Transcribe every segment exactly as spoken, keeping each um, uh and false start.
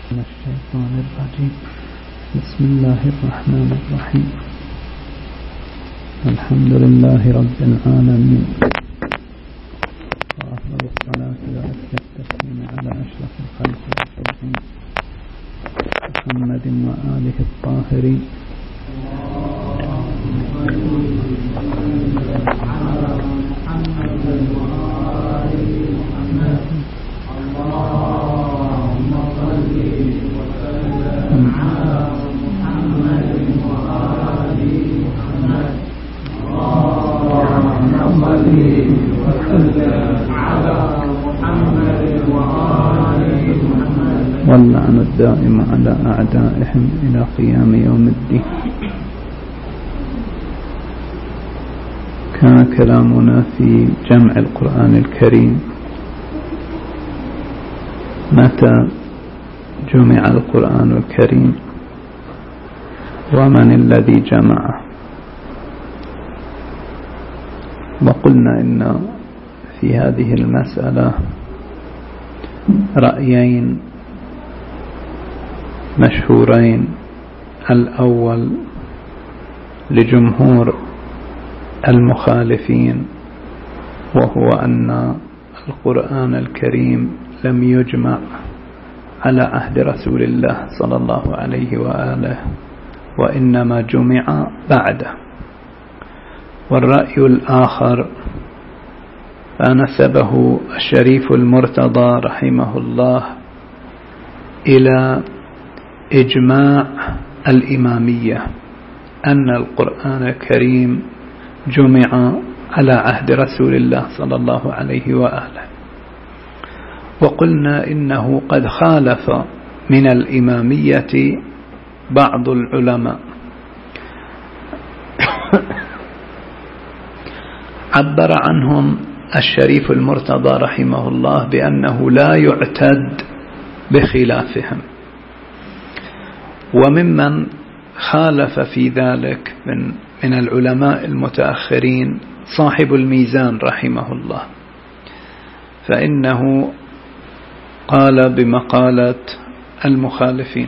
من الشيطان الرجيم. بسم الله الرحمن الرحيم. الحمد لله رب العالمين، وأفضل الصلاة وأزكى التسليم على أشرف الخلق والصالحين محمد وآله الطاهرين. واللعن الدائم على أعدائهم إلى قيام يوم الدين. كان كلامنا في جمع القرآن الكريم، متى جمع القرآن الكريم ومن الذي جمعه. وقلنا إن في هذه المسألة رأيين مشهورين. الأول لجمهور المخالفين، وهو أن القرآن الكريم لم يجمع على عهد رسول الله صلى الله عليه وآله، وإنما جمع بعده. والرأي الآخر فنسبه الشريف المرتضى رحمه الله إلى إجماع الإمامية، أن القرآن الكريم جمع على عهد رسول الله صلى الله عليه وآله. وقلنا إنه قد خالف من الإمامية بعض العلماء، عبر عنهم الشريف المرتضى رحمه الله بأنه لا يعتد بخلافهم. وممن خالف في ذلك من من العلماء المتأخرين صاحب الميزان رحمه الله، فإنه قال بمقالة المخالفين.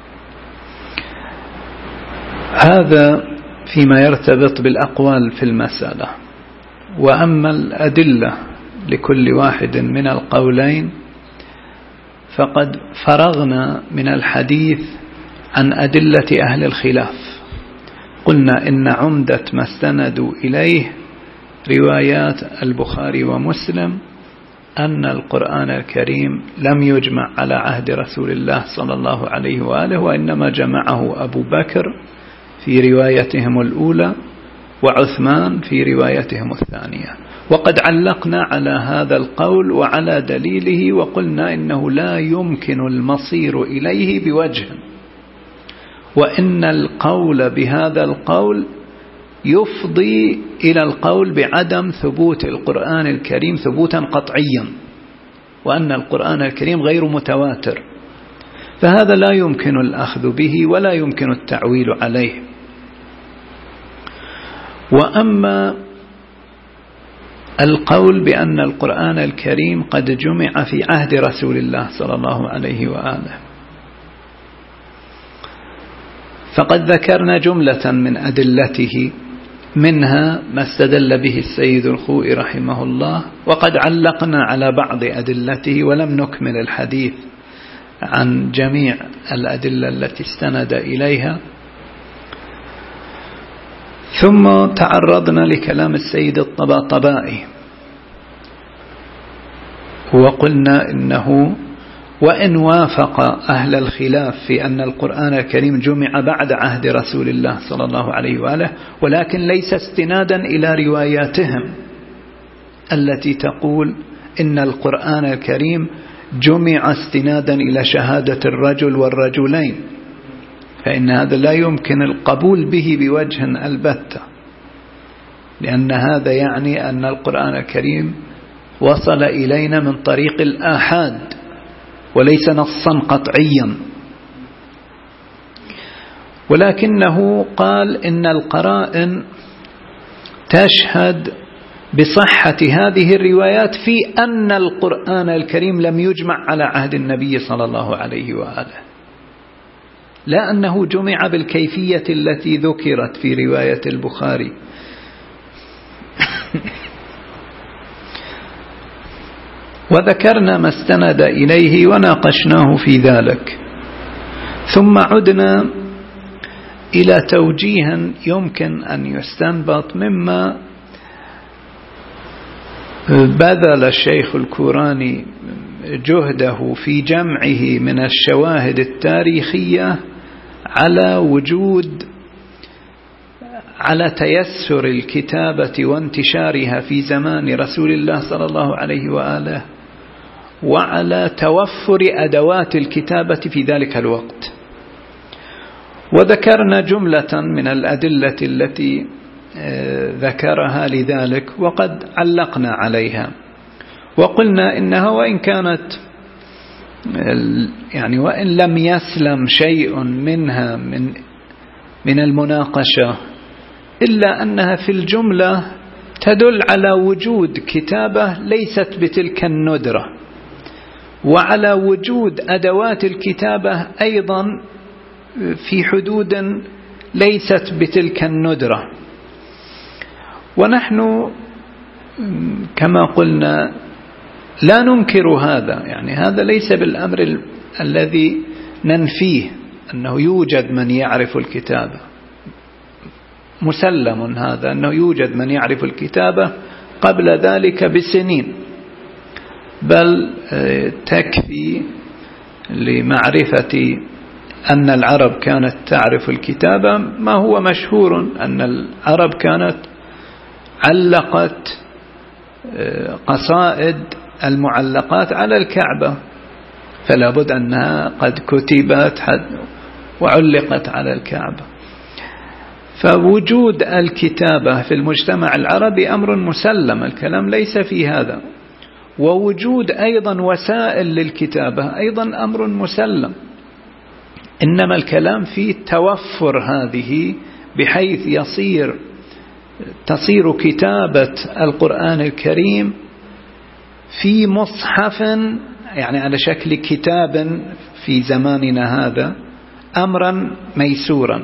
هذا فيما يرتبط بالأقوال في المسألة. وأما الأدلة لكل واحد من القولين فقد فرغنا من الحديث عن أدلة أهل الخلاف. قلنا إن عمدة ما استندوا إليه روايات البخاري ومسلم أن القرآن الكريم لم يجمع على عهد رسول الله صلى الله عليه وآله، وإنما جمعه أبو بكر في روايتهم الأولى وعثمان في روايتهم الثانية. وقد علقنا على هذا القول وعلى دليله، وقلنا إنه لا يمكن المصير إليه بوجه، وإن القول بهذا القول يفضي إلى القول بعدم ثبوت القرآن الكريم ثبوتا قطعيا، وأن القرآن الكريم غير متواتر، فهذا لا يمكن الأخذ به ولا يمكن التعويل عليه. وأما القول بأن القرآن الكريم قد جمع في عهد رسول الله صلى الله عليه وآله، فقد ذكرنا جملة من أدلته، منها ما استدل به السيد الخوئي رحمه الله، وقد علقنا على بعض أدلته ولم نكمل الحديث عن جميع الأدلة التي استند إليها. ثم تعرضنا لكلام السيد الطباطبائي، وقلنا إنه وإن وافق أهل الخلاف في أن القرآن الكريم جمع بعد عهد رسول الله صلى الله عليه وآله، ولكن ليس استنادا إلى رواياتهم التي تقول إن القرآن الكريم جمع استنادا إلى شهادة الرجل والرجلين، فإن هذا لا يمكن القبول به بوجه البتة، لأن هذا يعني أن القرآن الكريم وصل إلينا من طريق الآحاد وليس نصا قطعيا. ولكنه قال إن القرائن تشهد بصحة هذه الروايات في أن القرآن الكريم لم يجمع على عهد النبي صلى الله عليه وآله، لا أنه جمع بالكيفية التي ذكرت في رواية البخاري. وذكرنا ما استند إليه وناقشناه في ذلك، ثم عدنا إلى توجيه يمكن أن يستنبط مما بذل الشيخ الكوراني جهده في جمعه من الشواهد التاريخية على وجود على تيسر الكتابة وانتشارها في زمان رسول الله صلى الله عليه وآله، وعلى توفر أدوات الكتابة في ذلك الوقت. وذكرنا جملة من الأدلة التي ذكرها لذلك، وقد علقنا عليها وقلنا إنها وإن كانت يعني وإن لم يسلم شيء منها من من المناقشة، إلا أنها في الجملة تدل على وجود كتابة ليست بتلك الندرة، وعلى وجود أدوات الكتابة أيضا في حدود ليست بتلك الندرة. ونحن كما قلنا لا ننكر هذا، يعني هذا ليس بالأمر ال الذي ننفيه أنه يوجد من يعرف الكتابة، مسلم هذا أنه يوجد من يعرف الكتابة قبل ذلك بسنين، بل تكفي لمعرفة أن العرب كانت تعرف الكتابة ما هو مشهور، أن العرب كانت علقت قصائد المعلقات على الكعبة، فلا بد أنها قد كتبت وعلقت على الكعبة. فوجود الكتابة في المجتمع العربي أمر مسلم، الكلام ليس في هذا. ووجود أيضا وسائل للكتابة أيضا أمر مسلم، إنما الكلام في توفر هذه بحيث يصير تصير كتابة القرآن الكريم في مصحف، يعني على شكل كتاب في زماننا هذا، أمرا ميسورا.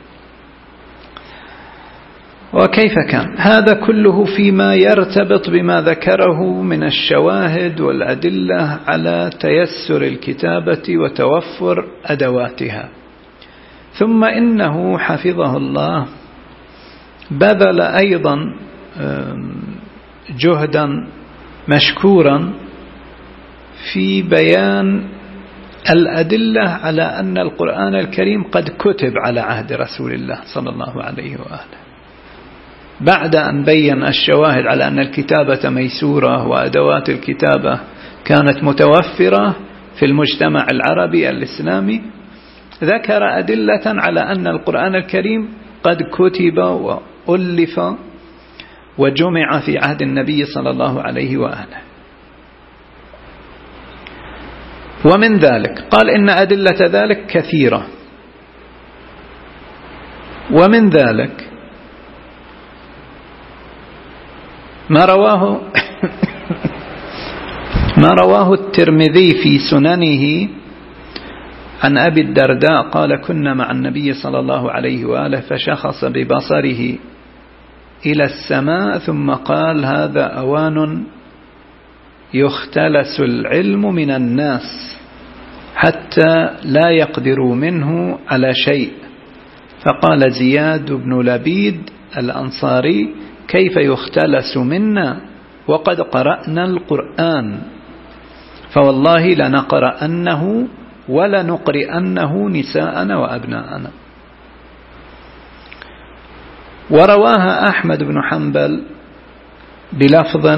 وكيف كان هذا كله فيما يرتبط بما ذكره من الشواهد والأدلة على تيسر الكتابة وتوفر أدواتها. ثم إنه حفظه الله بذل أيضا جهدا مشكورا في بيان الأدلة على أن القرآن الكريم قد كتب على عهد رسول الله صلى الله عليه وآله، بعد أن بين الشواهد على أن الكتابة ميسورة وأدوات الكتابة كانت متوفرة في المجتمع العربي الإسلامي، ذكر أدلة على أن القرآن الكريم قد كتب وألف وجمع في عهد النبي صلى الله عليه وآله. ومن ذلك قال إن أدلة ذلك كثيرة، ومن ذلك ما رواه ما رواه الترمذي في سننه عن أبي الدرداء قال كنا مع النبي صلى الله عليه وآله فشخص ببصره إلى السماء ثم قال هذا أوان يختلس العلم من الناس حتى لا يقدروا منه على شيء. فقال زياد بن لبيد الأنصاري كيف يختلس منا وقد قرأنا القرآن، فوالله لنقرأنه ولنقرئنه نساءنا وأبناءنا. ورواها أحمد بن حنبل بلفظ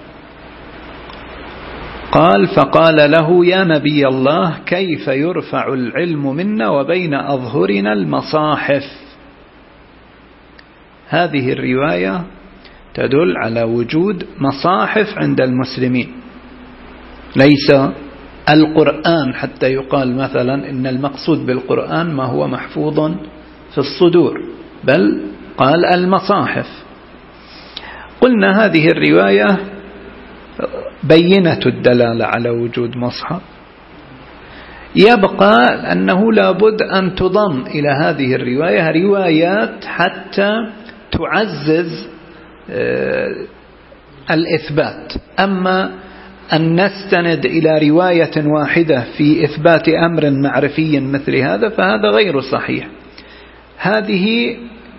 قال فقال له يا نبي الله كيف يرفع العلم منا وبين أظهرنا المصاحف. هذه الرواية تدل على وجود مصاحف عند المسلمين، ليس القرآن حتى يقال مثلا إن المقصود بالقرآن ما هو محفوظ في الصدور، بل قال المصاحف. قلنا هذه الرواية بينة الدلالة على وجود مصحف، يبقى أنه لابد أن تضم إلى هذه الرواية روايات حتى تعزز الإثبات. أما أن نستند إلى رواية واحدة في إثبات أمر معرفي مثل هذا فهذا غير صحيح. هذه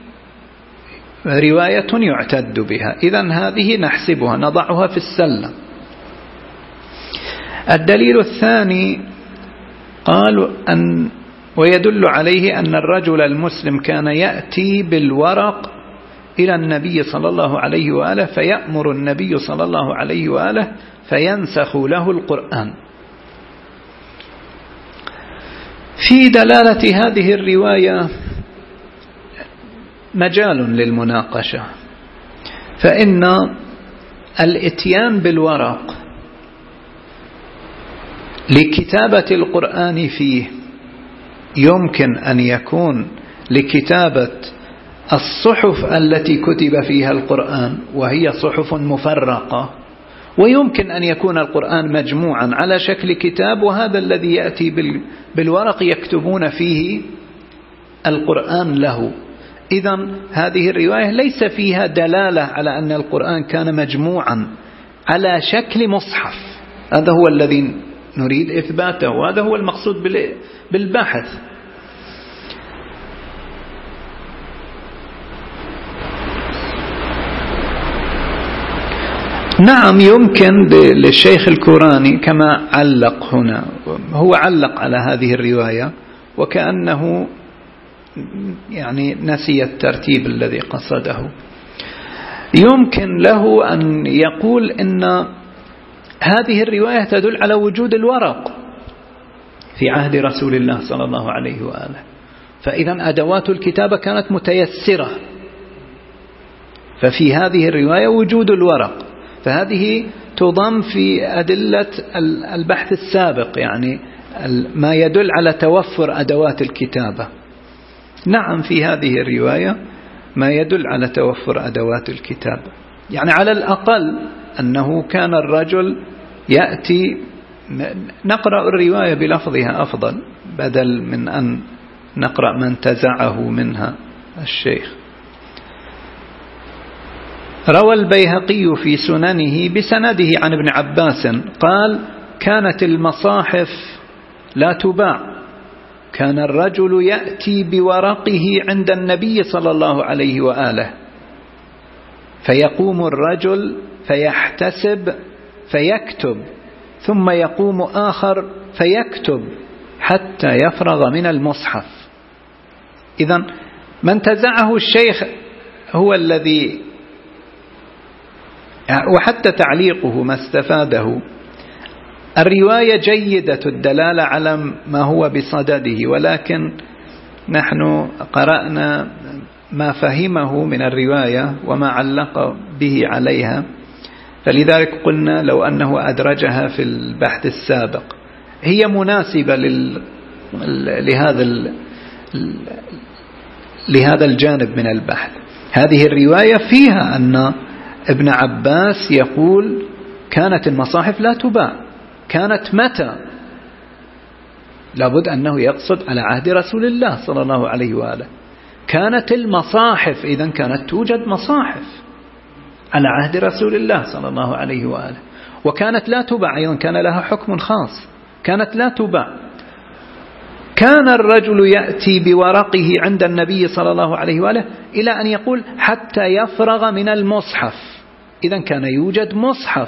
رواية يعتد بها، إذن هذه نحسبها نضعها في السلة. الدليل الثاني قالوا أن ويدل عليه أن الرجل المسلم كان يأتي بالورق إلى النبي صلى الله عليه وآله فيأمر النبي صلى الله عليه وآله فينسخ له القرآن. في دلالة هذه الرواية مجال للمناقشة، فإن الإتيان بالورق لكتابة القرآن فيه يمكن أن يكون لكتابة الصحف التي كتب فيها القرآن وهي صحف مفرقة، ويمكن أن يكون القرآن مجموعا على شكل كتاب، وهذا الذي يأتي بالورق يكتبون فيه القرآن له. إذن هذه الرواية ليس فيها دلالة على أن القرآن كان مجموعا على شكل مصحف، هذا هو الذي نريد إثباته، وهذا هو المقصود بالبحث. نعم يمكن للشيخ الكوراني كما علق هنا، هو علق على هذه الرواية وكأنه يعني نسي الترتيب الذي قصده. يمكن له أن يقول إن هذه الرواية تدل على وجود الورق في عهد رسول الله صلى الله عليه وآله، فإذا أدوات الكتابة كانت متيسرة، ففي هذه الرواية وجود الورق، فهذه تضم في أدلة البحث السابق، يعني ما يدل على توفر أدوات الكتابة. نعم في هذه الرواية ما يدل على توفر أدوات الكتابة، يعني على الأقل أنه كان الرجل يأتي، نقرأ الرواية بلفظها أفضل بدل من أن نقرأ من تزعه منها الشيخ. روى البيهقي في سننه بسنده عن ابن عباس قال: كانت المصاحف لا تباع، كان الرجل يأتي بورقه عند النبي صلى الله عليه وآله، فيقوم الرجل فيحتسب فيكتب، ثم يقوم آخر فيكتب حتى يفرغ من المصحف. إذن من تزعه الشيخ هو الذي، وحتى تعليقه ما استفاده. الرواية جيدة الدلالة على ما هو بصدده، ولكن نحن قرأنا ما فهمه من الرواية وما علق به عليها، فلذلك قلنا لو أنه أدرجها في البحث السابق هي مناسبة لل... لهذا ال... لهذا الجانب من البحث. هذه الرواية فيها أن ابن عباس يقول كانت المصاحف لا تباع، كانت متى؟ لابد أنه يقصد على عهد رسول الله صلى الله عليه وآله. كانت المصاحف، إذن كانت توجد مصاحف على عهد رسول الله صلى الله عليه وآله، وكانت لا تباع أيضا، كان لها حكم خاص، كانت لا تباع. كان الرجل يأتي بورقه عند النبي صلى الله عليه وآله إلى أن يقول حتى يفرغ من المصحف، إذن كان يوجد مصحف.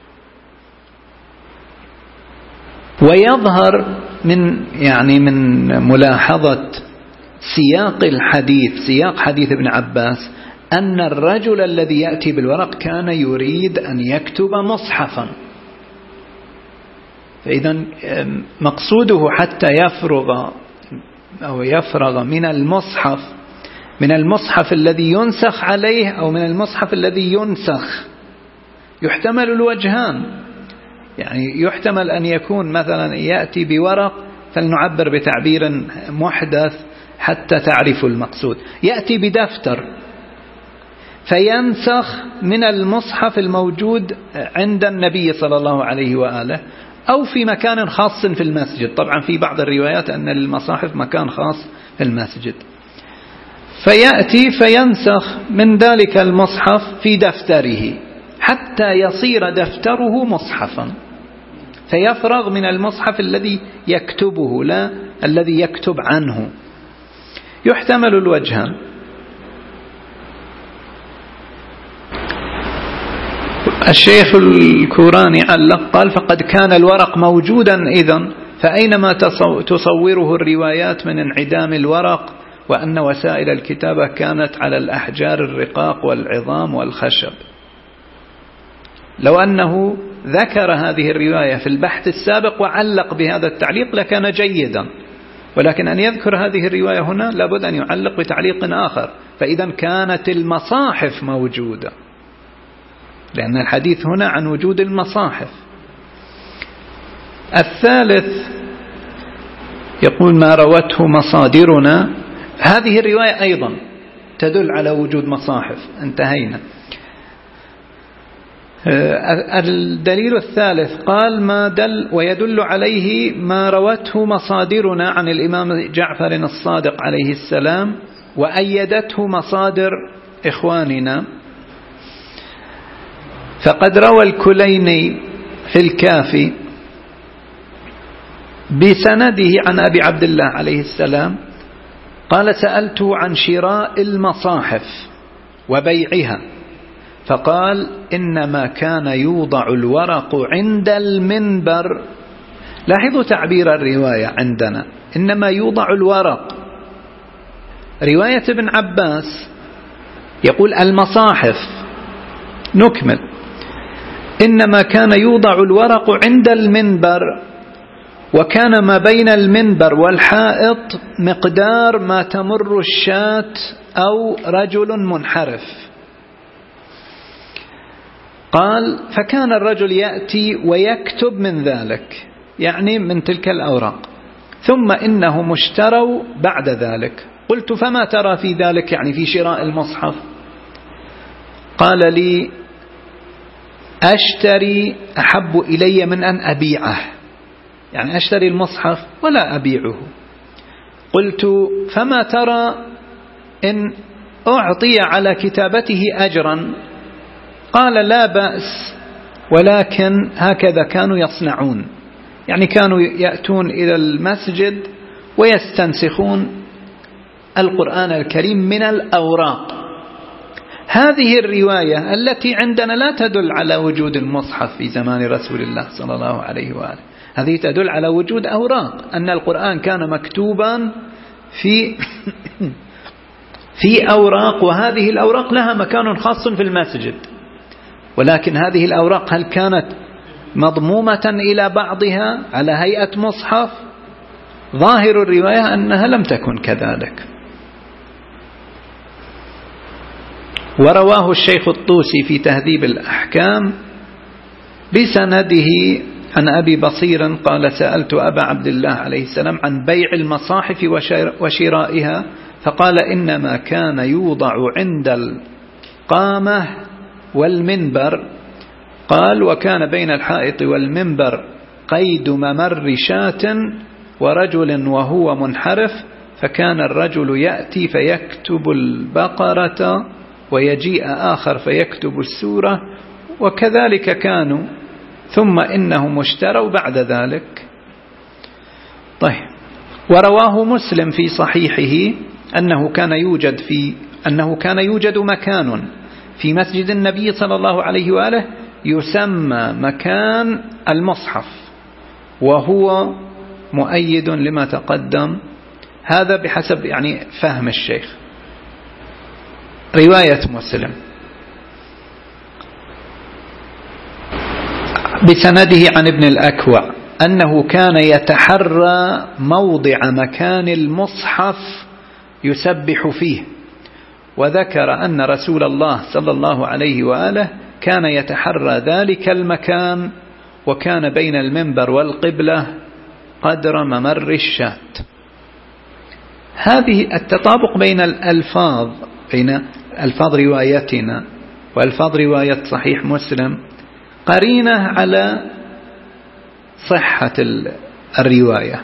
ويظهر من يعني من ملاحظة سياق الحديث، سياق حديث ابن عباس، أن الرجل الذي يأتي بالورق كان يريد أن يكتب مصحفا، فإذا مقصوده حتى يفرغ أو يفرغ من المصحف، من المصحف الذي ينسخ عليه أو من المصحف الذي ينسخ. يحتمل الوجهان، يعني يحتمل أن يكون مثلا يأتي بورق، فلنعبر بتعبير محدث حتى تعرفوا المقصود، يأتي بدفتر، فينسخ من المصحف الموجود عند النبي صلى الله عليه وآله أو في مكان خاص في المسجد. طبعا في بعض الروايات أن للمصاحف مكان خاص في المسجد. فيأتي فينسخ من ذلك المصحف في دفتره حتى يصير دفتره مصحفا، فيفرغ من المصحف الذي يكتبه لا الذي يكتب عنه. يحتمل الوجهان. الشيخ الكوراني علق قال فقد كان الورق موجودا إذن، فأينما تصوره الروايات من انعدام الورق، وأن وسائل الكتابة كانت على الأحجار الرقاق والعظام والخشب. لو أنه ذكر هذه الرواية في البحث السابق وعلق بهذا التعليق لكان جيدا، ولكن أن يذكر هذه الرواية هنا لابد أن يعلق بتعليق آخر. فإذا كانت المصاحف موجودة، لأن الحديث هنا عن وجود المصاحف. الثالث يقول ما روته مصادرنا، هذه الرواية أيضا تدل على وجود مصاحف. انتهينا. الدليل الثالث قال ما دل ويدل عليه ما روته مصادرنا عن الإمام جعفر الصادق عليه السلام، وأيدته مصادر إخواننا. فقد روى الكليني في الكافي بسنده عن أبي عبد الله عليه السلام قال سألته عن شراء المصاحف وبيعها، فقال إنما كان يوضع الورق عند المنبر. لاحظوا تعبير الرواية عندنا، إنما يوضع الورق. رواية ابن عباس يقول المصاحف. نكمل. إنما كان يوضع الورق عند المنبر، وكان ما بين المنبر والحائط مقدار ما تمر الشاة أو رجل منحرف. قال فكان الرجل يأتي ويكتب من ذلك، يعني من تلك الأوراق، ثم إنهم اشتروا بعد ذلك. قلت فما ترى في ذلك، يعني في شراء المصحف؟ قال لي أشتري أحب إلي من أن أبيعه، يعني أشتري المصحف ولا أبيعه. قلت فما ترى إن أعطي على كتابته أجرا؟ قال لا بأس، ولكن هكذا كانوا يصنعون، يعني كانوا يأتون إلى المسجد ويستنسخون القرآن الكريم من الأوراق. هذه الرواية التي عندنا لا تدل على وجود المصحف في زمان رسول الله صلى الله عليه وآله، هذه تدل على وجود أوراق، أن القرآن كان مكتوبا في في أوراق، وهذه الأوراق لها مكان خاص في المسجد. ولكن هذه الأوراق هل كانت مضمومة إلى بعضها على هيئة مصحف؟ ظاهر الرواية أنها لم تكن كذلك. ورواه الشيخ الطوسي في تهذيب الأحكام بسنده عن أبي بصير قال سألت أبا عبد الله عليه السلام عن بيع المصاحف وشرائها، فقال إنما كان يوضع عند القامة والمنبر. قال وكان بين الحائط والمنبر قيد ممر شاة ورجل وهو منحرف، فكان الرجل يأتي فيكتب البقرة ويجيء آخر فيكتب السورة، وكذلك كانوا، ثم إنهم اشتروا بعد ذلك. طيب. ورواه مسلم في صحيحه أنه كان يوجد في أنه كان يوجد مكان في مسجد النبي صلى الله عليه وآله يسمى مكان المصحف، وهو مؤيد لما تقدم. هذا بحسب يعني فهم الشيخ. رواية مسلم بسنده عن ابن الأكوع أنه كان يتحرى موضع مكان المصحف يسبح فيه، وذكر أن رسول الله صلى الله عليه وآله كان يتحرى ذلك المكان، وكان بين المنبر والقبلة قدر ممر الشاة. هذه التطابق بين الألفاظ بين ألفاظ روايتنا وألفاظ رواية صحيح مسلم قرينة على صحة الرواية.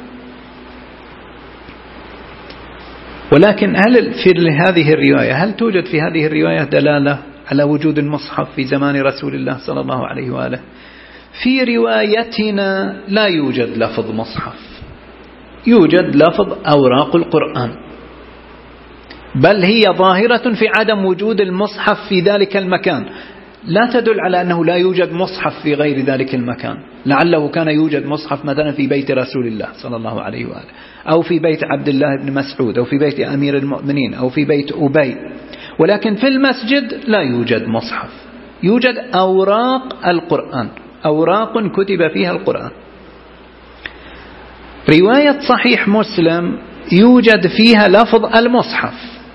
ولكن هل في هذه الرواية هل توجد في هذه الرواية دلالة على وجود المصحف في زمان رسول الله صلى الله عليه وآله؟ في روايتنا لا يوجد لفظ مصحف، يوجد لفظ أوراق القرآن، بل هي ظاهرة في عدم وجود المصحف في ذلك المكان، لا تدل على أنه لا يوجد مصحف في غير ذلك المكان. لعله كان يوجد مصحف مثلا في بيت رسول الله صلى الله عليه وآله، أو في بيت عبد الله بن مسعود، أو في بيت أمير المؤمنين، أو في بيت أبي، ولكن في المسجد لا يوجد مصحف، يوجد أوراق القرآن، أوراق كتب فيها القرآن. رواية صحيح مسلم يوجد فيها لفظ المصحف،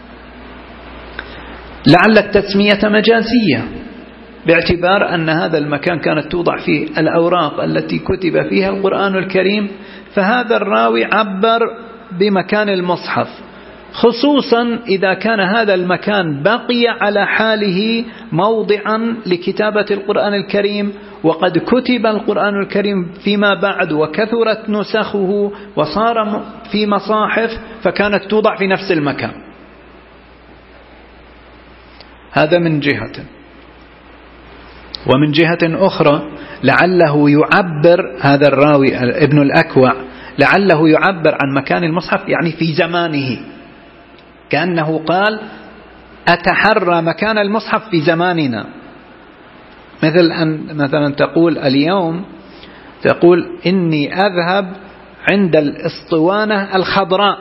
لعل التسمية مجازية باعتبار أن هذا المكان كانت توضع فيه الأوراق التي كتب فيها القرآن الكريم، فهذا الراوي عبر بمكان المصحف، خصوصا إذا كان هذا المكان بقي على حاله موضعا لكتابة القرآن الكريم، وقد كتب القرآن الكريم فيما بعد وكثرت نسخه وصار في مصاحف، فكانت توضع في نفس المكان. هذا من جهة. ومن جهة أخرى لعله يعبر هذا الراوي ابن الأكوع، لعله يعبر عن مكان المصحف يعني في زمانه، كأنه قال أتحرى مكان المصحف في زماننا، مثل أن مثلا تقول اليوم تقول إني أذهب عند الإسطوانة الخضراء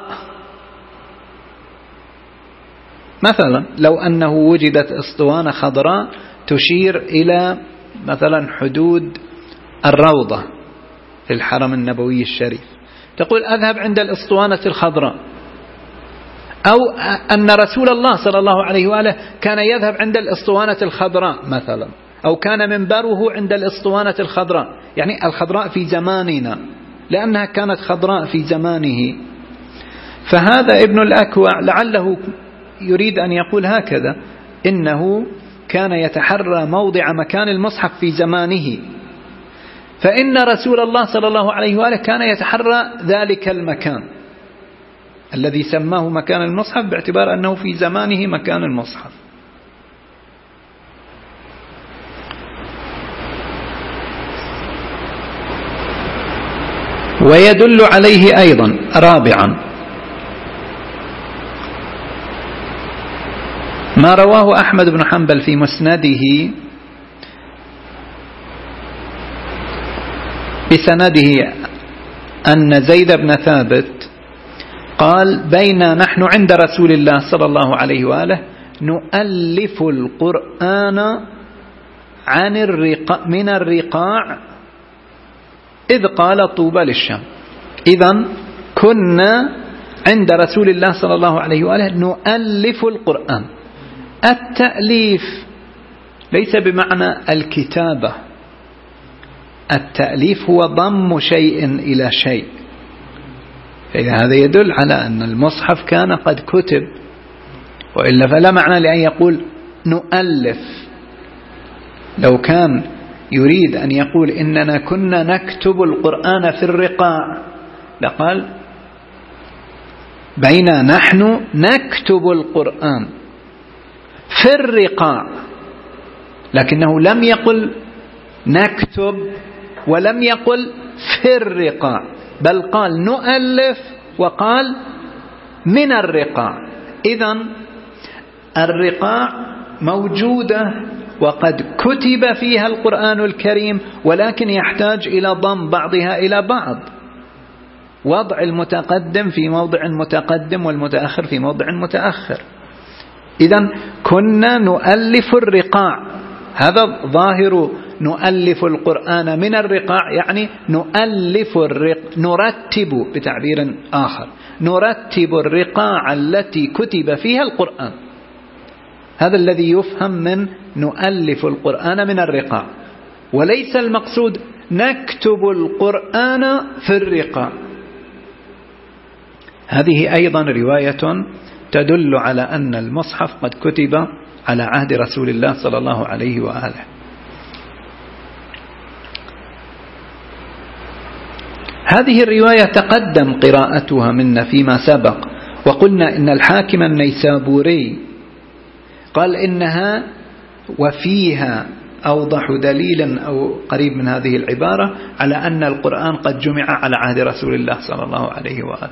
مثلا، لو أنه وجدت إسطوانة خضراء تشير إلى مثلا حدود الروضة في الحرم النبوي الشريف، تقول أذهب عند الإسطوانة الخضراء. أو أن رسول الله صلى الله عليه وآله كان يذهب عند الإسطوانة الخضراء مثلا، أو كان منبره عند الإسطوانة الخضراء، يعني الخضراء في زماننا لأنها كانت خضراء في زمانه. فهذا ابن الأكوع لعله يريد أن يقول هكذا، إنه كان يتحرى موضع مكان المصحف في زمانه، فإن رسول الله صلى الله عليه وآله كان يتحرى ذلك المكان الذي سماه مكان المصحف باعتبار أنه في زمانه مكان المصحف. ويدل عليه أيضا رابعا ما رواه أحمد بن حنبل في مسنده بسنده أن زيد بن ثابت قال بينا نحن عند رسول الله صلى الله عليه وآله نؤلف القرآن عن الرقاع من الرقاع إذ قال طوبى للشام. إذن كنا عند رسول الله صلى الله عليه وآله نؤلف القرآن. التأليف ليس بمعنى الكتابة، التأليف هو ضم شيء إلى شيء، هذا يدل على أن المصحف كان قد كتب، وإلا فلا معنى لأن يقول نؤلف. لو كان يريد أن يقول إننا كنا نكتب القرآن في الرقاع لقال بينا نحن نكتب القرآن في الرقاع، لكنه لم يقل نكتب ولم يقل في الرقاع، بل قال نؤلف وقال من الرقاع. إذن الرقاع موجودة وقد كتب فيها القرآن الكريم، ولكن يحتاج إلى ضم بعضها إلى بعض، وضع المتقدم في موضع متقدم والمتأخر في موضع متأخر. إذن كنا نؤلف الرقاع، هذا ظاهر نؤلف القرآن من الرقاع، يعني نؤلف الرق نرتب بتعبير آخر، نرتب الرقاع التي كتب فيها القرآن. هذا الذي يفهم من نؤلف القرآن من الرقاع، وليس المقصود نكتب القرآن في الرقاع. هذه أيضا رواية تدل على أن المصحف قد كتب على عهد رسول الله صلى الله عليه وآله. هذه الرواية تقدم قراءتها منا فيما سبق، وقلنا إن الحاكم النيسابوري قال إنها وفيها أوضح دليل أو قريب من هذه العبارة على أن القرآن قد جمع على عهد رسول الله صلى الله عليه وآله.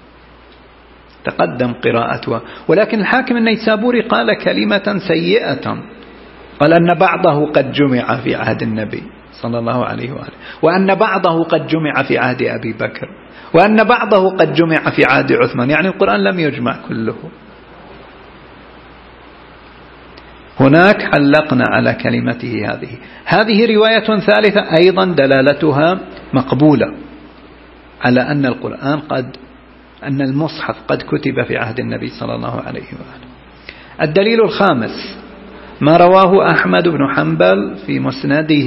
تقدم قراءتها، ولكن الحاكم النيسابوري قال كلمة سيئة، قال أن بعضه قد جمع في عهد النبي صلى الله عليه وآله، وأن بعضه قد جمع في عهد أبي بكر، وأن بعضه قد جمع في عهد عثمان، يعني القرآن لم يجمع كله. هناك علقنا على كلمته هذه. هذه رواية ثالثة أيضا دلالتها مقبولة على أن القرآن قد أن المصحف قد كتب في عهد النبي صلى الله عليه وآله. الدليل الخامس ما رواه أحمد بن حنبل في مسنده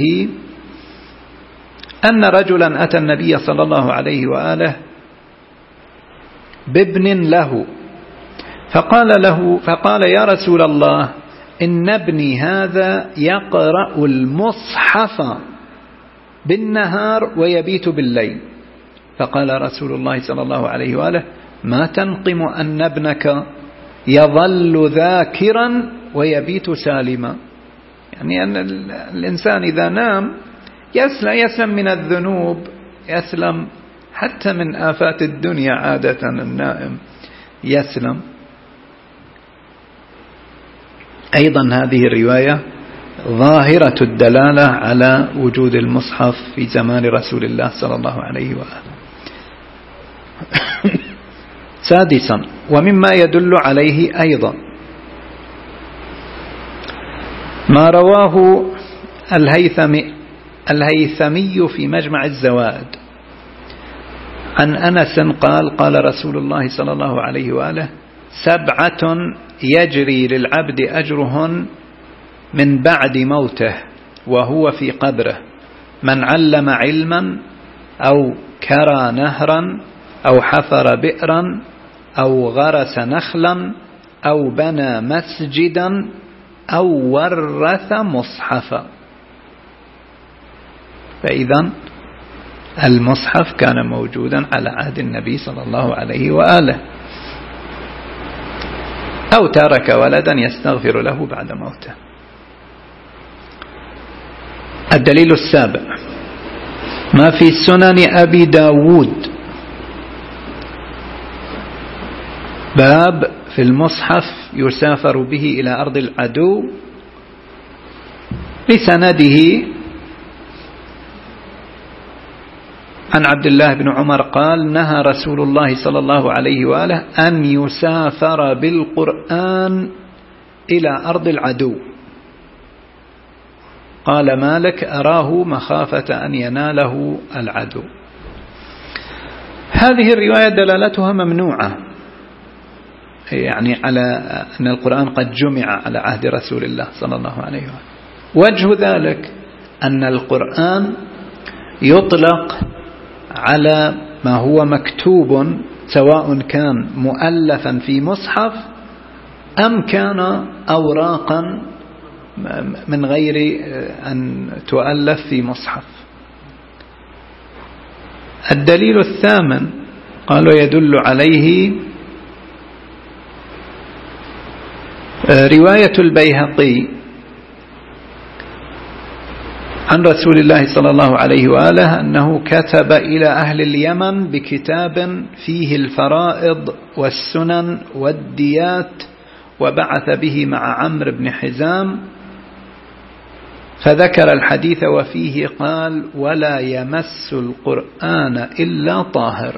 أن رجلا أتى النبي صلى الله عليه وآله بابن له فقال له فقال يا رسول الله إن ابني هذا يقرأ المصحف بالنهار ويبيت بالليل. فقال رسول الله صلى الله عليه وآله ما تنقم أن ابنك يظل ذاكرا ويبيت سالما، يعني أن الإنسان إذا نام يسلم, يسلم من الذنوب، يسلم حتى من آفات الدنيا، عادة النائم يسلم. أيضا هذه الرواية ظاهرة الدلالة على وجود المصحف في زمان رسول الله صلى الله عليه وآله. سادسا ومما يدل عليه أيضا ما رواه الهيثمي, الهيثمي في مجمع الزوائد عن أنس قال قال رسول الله صلى الله عليه وآله سبعة يجري للعبد أجرهن من بعد موته وهو في قبره: من علم علما أو كرى نهرا أو حفر بئرا أو غرس نخلا أو بنى مسجدا أو ورث مصحفا. فإذا المصحف كان موجودا على عهد النبي صلى الله عليه وآله، أو ترك ولدا يستغفر له بعد موته. الدليل السابع ما في سنن أبي داود باب في المصحف يسافر به إلى أرض العدو بسنده عن عبد الله بن عمر قال نهى رسول الله صلى الله عليه وآله أن يسافر بالقرآن إلى أرض العدو. قال مالك أراه مخافة أن يناله العدو. هذه الرواية دلالتها ممنوعة، يعني على أن القرآن قد جمع على عهد رسول الله صلى الله عليه وآله. وجه ذلك أن القرآن يطلق على ما هو مكتوب سواء كان مؤلفا في مصحف أم كان أوراقا من غير أن تؤلف في مصحف. الدليل الثامن قالوا يدل عليه رواية البيهقي عن رسول الله صلى الله عليه وآله أنه كتب إلى أهل اليمن بكتاب فيه الفرائض والسنن والديات، وبعث به مع عمرو بن حزام، فذكر الحديث وفيه قال ولا يمس القرآن إلا طاهر.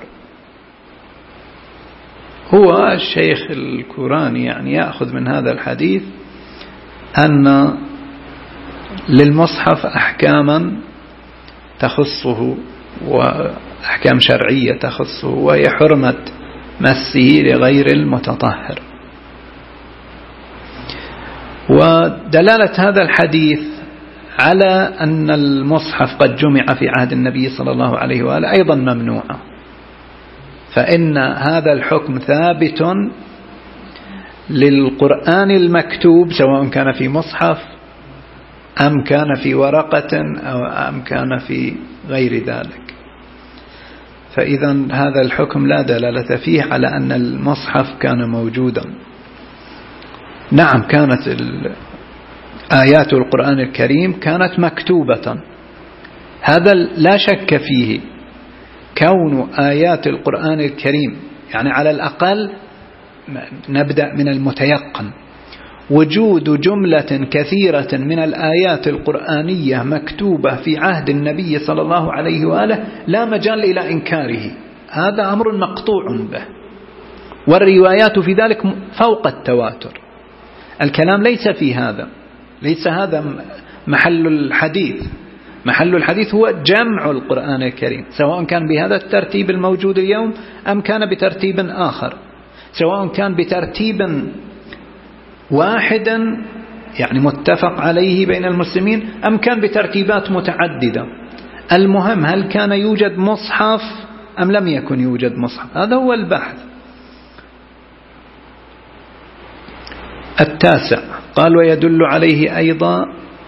هو الشيخ الكوراني يعني يأخذ من هذا الحديث أن للمصحف أحكاما تخصه وأحكام شرعية تخصه، وهي حرمة مسه لغير المتطهر. ودلالة هذا الحديث على أن المصحف قد جمع في عهد النبي صلى الله عليه وآله أيضا ممنوعة، فإن هذا الحكم ثابت للقرآن المكتوب سواء كان في مصحف أم كان في ورقة أو أم كان في غير ذلك. فإذا هذا الحكم لا دلالة فيه على أن المصحف كان موجودا. نعم كانت آيات القرآن الكريم كانت مكتوبة، هذا لا شك فيه. كون آيات القرآن الكريم يعني على الأقل نبدأ من المتيقن، وجود جملة كثيرة من الآيات القرآنية مكتوبة في عهد النبي صلى الله عليه وآله لا مجال إلى إنكاره، هذا أمر مقطوع به، والروايات في ذلك فوق التواتر. الكلام ليس في هذا، ليس هذا محل الحديث. محل الحديث هو جمع القرآن الكريم، سواء كان بهذا الترتيب الموجود اليوم أم كان بترتيب آخر، سواء كان بترتيب واحد يعني متفق عليه بين المسلمين أم كان بترتيبات متعددة. المهم هل كان يوجد مصحف أم لم يكن يوجد مصحف، هذا هو البحث. التاسع قال ويدل عليه أيضا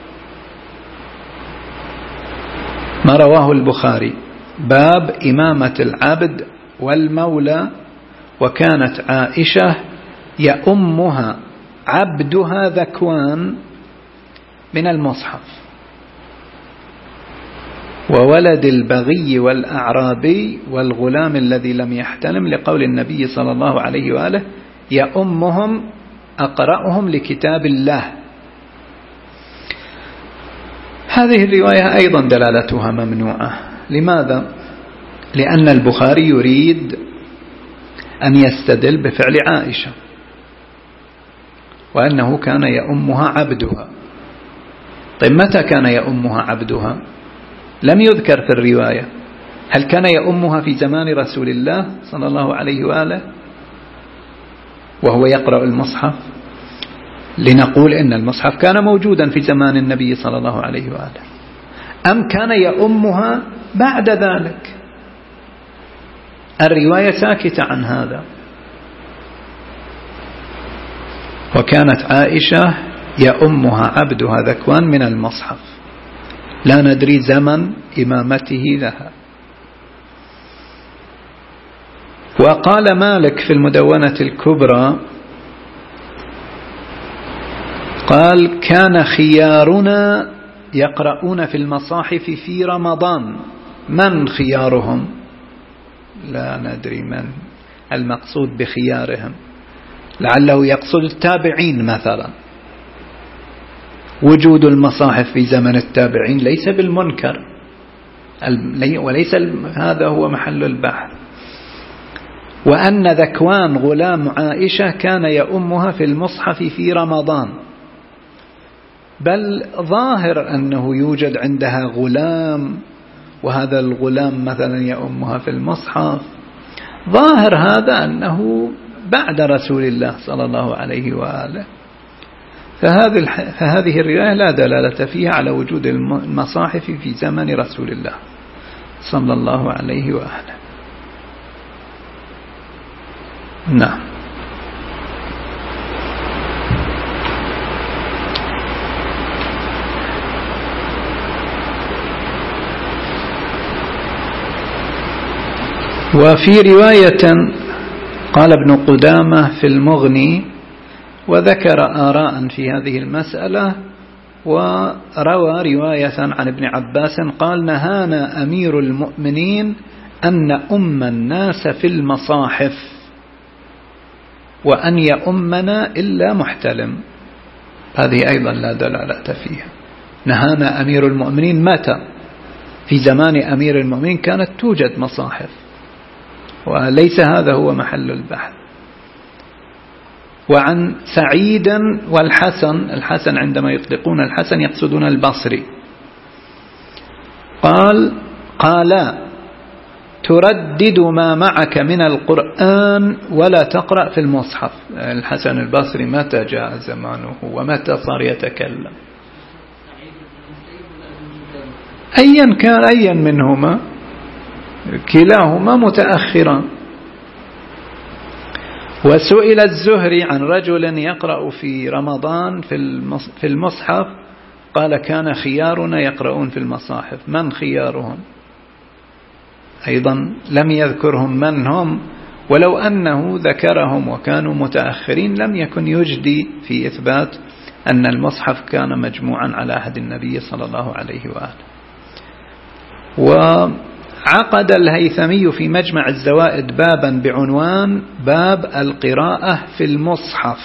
ما رواه البخاري باب إمامة العبد والمولى، وكانت عائشة يأمها عبدها ذكوان من المصحف، وولد البغي والأعرابي والغلام الذي لم يحتلم، لقول النبي صلى الله عليه وآله يأمهم أقرأهم لكتاب الله. هذه الرواية أيضا دلالتها ممنوعة. لماذا؟ لأن البخاري يريد أن يستدل بفعل عائشة وأنه كان يأمها عبدها. طيب متى كان يأمها عبدها؟ لم يذكر في الرواية. هل كان يأمها في زمان رسول الله صلى الله عليه وآله وهو يقرأ المصحف؟ لنقول إن المصحف كان موجودا في زمان النبي صلى الله عليه وآله، أم كان يأمها بعد ذلك؟ الرواية ساكتة عن هذا. وكانت عائشة يأمها عبدها ذكوان من المصحف، لا ندري زمن إمامته لها. وقال مالك في المدونة الكبرى قال كان خيارنا يقرؤون في المصاحف في رمضان. من خيارهم؟ لا ندري من المقصود بخيارهم، لعله يقصد التابعين مثلا. وجود المصاحف في زمن التابعين ليس بالمنكر، وليس هذا هو محل البحث. وأن ذكوان غلام عائشة كان يأمها في المصحف في رمضان، بل ظاهر أنه يوجد عندها غلام وهذا الغلام مثلا يأمها في المصحف، ظاهر هذا أنه بعد رسول الله صلى الله عليه وآله. فهذه فهذه الرواية لا دلالة فيها على وجود المصاحف في زمن رسول الله صلى الله عليه وآله. نعم. وفي رواية قال ابن قدامة في المغني وذكر آراء في هذه المسألة، وروى رواية عن ابن عباس قال نهانا أمير المؤمنين أن نؤم الناس في المصاحف وأن يؤمنا إلا محتلم. هذه أيضا لا دلالة فيها. نهانا أمير المؤمنين متى؟ في زمان أمير المؤمنين كانت توجد مصاحف، وليس هذا هو محل البحث. وعن سعيد والحسن، الحسن عندما يطلقون الحسن يقصدون البصري، قال قالا تردد ما معك من القرآن ولا تقرأ في المصحف. الحسن البصري متى جاء زمانه ومتى صار يتكلم؟ أيا كان أيا منهما، كلاهما متأخرا. وسئل الزهري عن رجل يقرأ في رمضان في المصحف قال كان خيارنا يقرؤون في المصاحف. من خيارهم؟ أيضا لم يذكرهم من هم، ولو أنه ذكرهم وكانوا متأخرين لم يكن يجدي في إثبات أن المصحف كان مجموعا على عهد النبي صلى الله عليه وآله. وعقد الهيثمي في مجمع الزوائد بابا بعنوان باب القراءة في المصحف،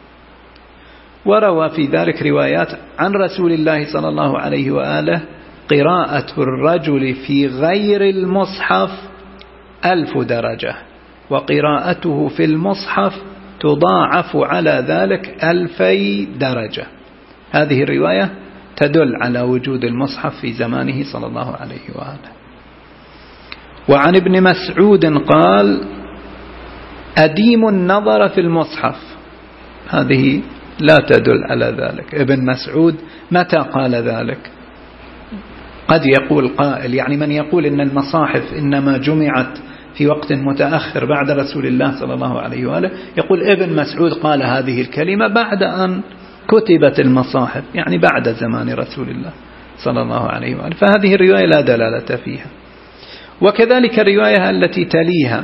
وروى في ذلك روايات عن رسول الله صلى الله عليه وآله: قراءة الرجل في غير المصحف ألف درجة، وقراءته في المصحف تضاعف على ذلك ألفي درجة. هذه الرواية تدل على وجود المصحف في زمانه صلى الله عليه وآله. وعن ابن مسعود قال: أديم النظر في المصحف. هذه لا تدل على ذلك. ابن مسعود متى قال ذلك؟ قد يقول قائل، يعني من يقول إن المصاحف إنما جمعت في وقت متأخر بعد رسول الله صلى الله عليه وآله، يقول ابن مسعود قال هذه الكلمة بعد أن كتبت المصاحف، يعني بعد زمان رسول الله صلى الله عليه وآله، فهذه الرواية لا دلالة فيها. وكذلك الرواية التي تليها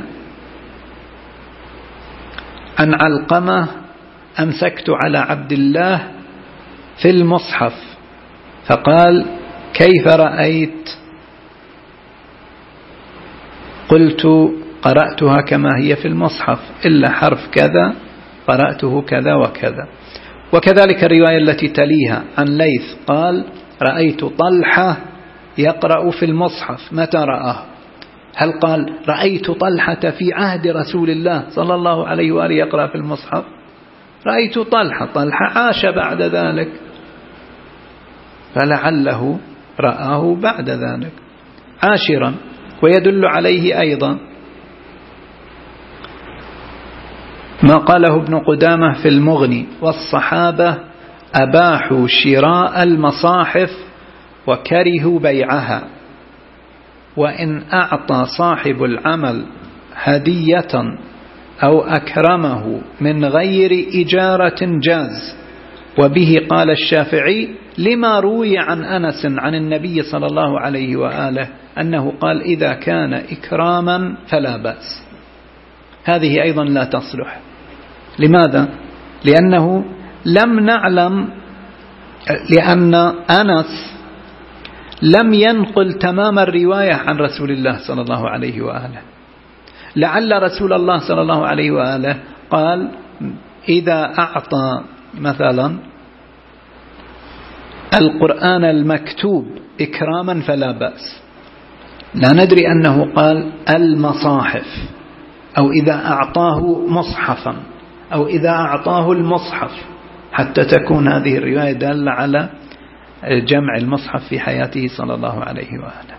عن علقمة: أمسكت على عبد الله في المصحف فقال: كيف رأيت؟ قلت: قرأتها كما هي في المصحف إلا حرف كذا قرأته كذا وكذا. وكذلك الرواية التي تليها عن ليث قال: رأيت طلحة يقرأ في المصحف. متى رآه؟ هل قال رأيت طلحة في عهد رسول الله صلى الله عليه وآله يقرأ في المصحف؟ رأيت طلحة، طلحة عاش بعد ذلك، فلعله رآه بعد ذلك عاشرا. ويدل عليه أيضا ما قاله ابن قدامة في المغني: والصحابة أباحوا شراء المصاحف وكرهوا بيعها، وإن أعطى صاحب العمل هدية أو أكرمه من غير إجارة جاز. وبه قال الشافعي لما روي عن أنس عن النبي صلى الله عليه وآله أنه قال: إذا كان إكراما فلا بأس. هذه أيضا لا تصلح. لماذا؟ لأنه لم نعلم، لأن أنس لم ينقل تمام الرواية عن رسول الله صلى الله عليه وآله. لعل رسول الله صلى الله عليه وآله قال: إذا أعطى مثلا القرآن المكتوب إكراما فلا بأس. لا ندري أنه قال المصاحف، أو إذا أعطاه مصحفا، أو إذا أعطاه المصحف، حتى تكون هذه الرواية دالة على جمع المصحف في حياته صلى الله عليه وآله.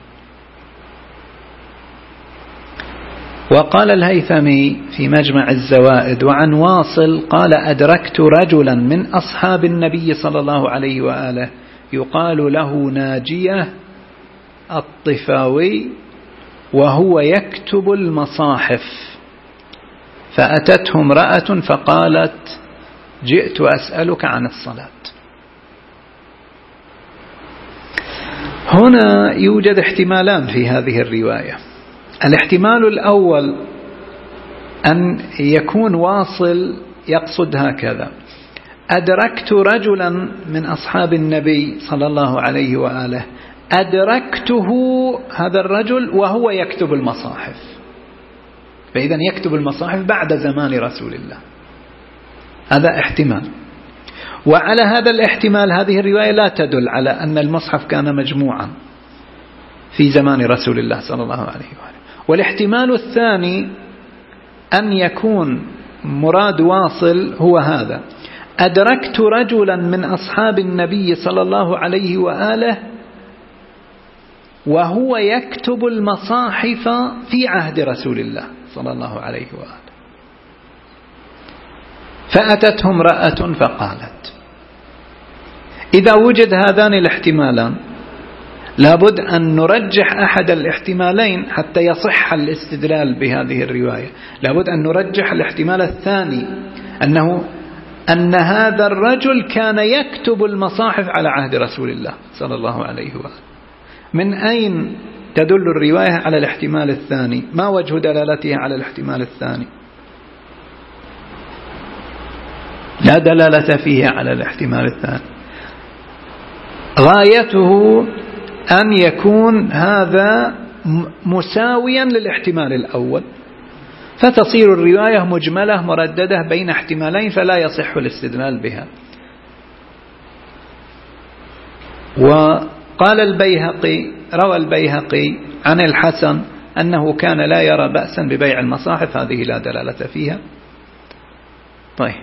وقال الهيثمي في مجمع الزوائد وعن واصل قال: أدركت رجلا من أصحاب النبي صلى الله عليه وآله يقال له ناجية الطفاوي وهو يكتب المصاحف، فأتته امرأة فقالت: جئت أسألك عن الصلاة. هنا يوجد احتمالان في هذه الرواية. الاحتمال الأول أن يكون واصل يقصد هكذا: أدركت رجلا من أصحاب النبي صلى الله عليه وآله، أدركته هذا الرجل وهو يكتب المصاحف، فإذا يكتب المصاحف بعد زمان رسول الله. هذا احتمال. وعلى هذا الاحتمال هذه الرواية لا تدل على أن المصحف كان مجموعا في زمان رسول الله صلى الله عليه وآله. والاحتمال الثاني أن يكون مراد واصل هو هذا: أدركت رجلا من أصحاب النبي صلى الله عليه وآله وهو يكتب المصاحف في عهد رسول الله صلى الله عليه وآله. فأتته امرأة فقالت. إذا وجد هذان الاحتمالان، لابد أن نرجح أحد الاحتمالين حتى يصح الاستدلال بهذه الرواية. لابد أن نرجح الاحتمال الثاني، أنه أن هذا الرجل كان يكتب المصاحف على عهد رسول الله صلى الله عليه وآله. من أين تدل الرواية على الاحتمال الثاني؟ ما وجه دلالتها على الاحتمال الثاني؟ لا دلالة فيه على الاحتمال الثاني. غايته أن يكون هذا مساويا للاحتمال الأول، فتصير الرواية مجملة مرددة بين احتمالين فلا يصح الاستدلال بها. وقال البيهقي، روى البيهقي عن الحسن أنه كان لا يرى بأسا ببيع المصاحف، هذه لا دلالة فيها. طيب،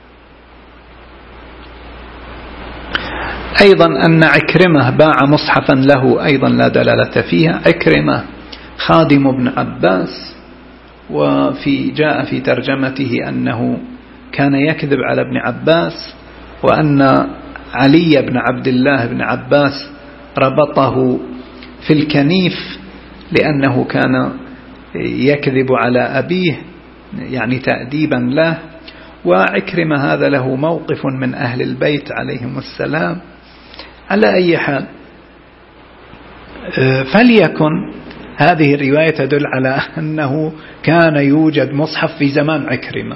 أيضا أن عكرمة باع مصحفا له أيضا لا دلالة فيها. عكرمة خادم ابن عباس، وفي جاء في ترجمته أنه كان يكذب على ابن عباس، وأن علي بن عبد الله بن عباس ربطه في الكنيف لأنه كان يكذب على أبيه، يعني تأديبا له. وعكرمة هذا له موقف من أهل البيت عليهم السلام. على أي حال، فليكن هذه الرواية تدل على أنه كان يوجد مصحف في زمان عكرمة.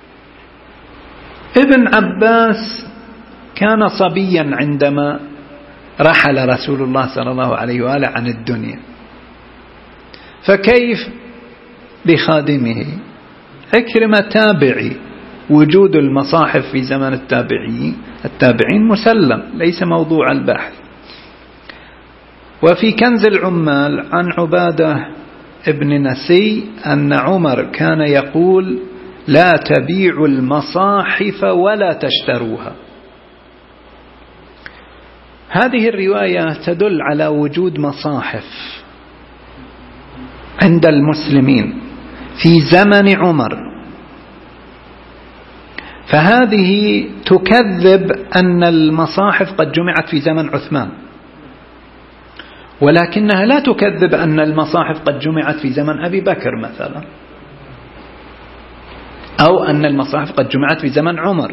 ابن عباس كان صبيا عندما رحل رسول الله صلى الله عليه وآله عن الدنيا، فكيف بخادمه؟ عكرمة تابعي، وجود المصاحف في زمن التابعين التابعين مسلم، ليس موضوع البحث. وفي كنز العمال عن عبادة ابن نسي أن عمر كان يقول: لا تبيعوا المصاحف ولا تشتروها. هذه الرواية تدل على وجود مصاحف عند المسلمين في زمن عمر، فهذه تكذب أن المصاحف قد جمعت في زمن عثمان، ولكنها لا تكذب أن المصاحف قد جمعت في زمن أبي بكر مثلا، أو أن المصاحف قد جمعت في زمن عمر.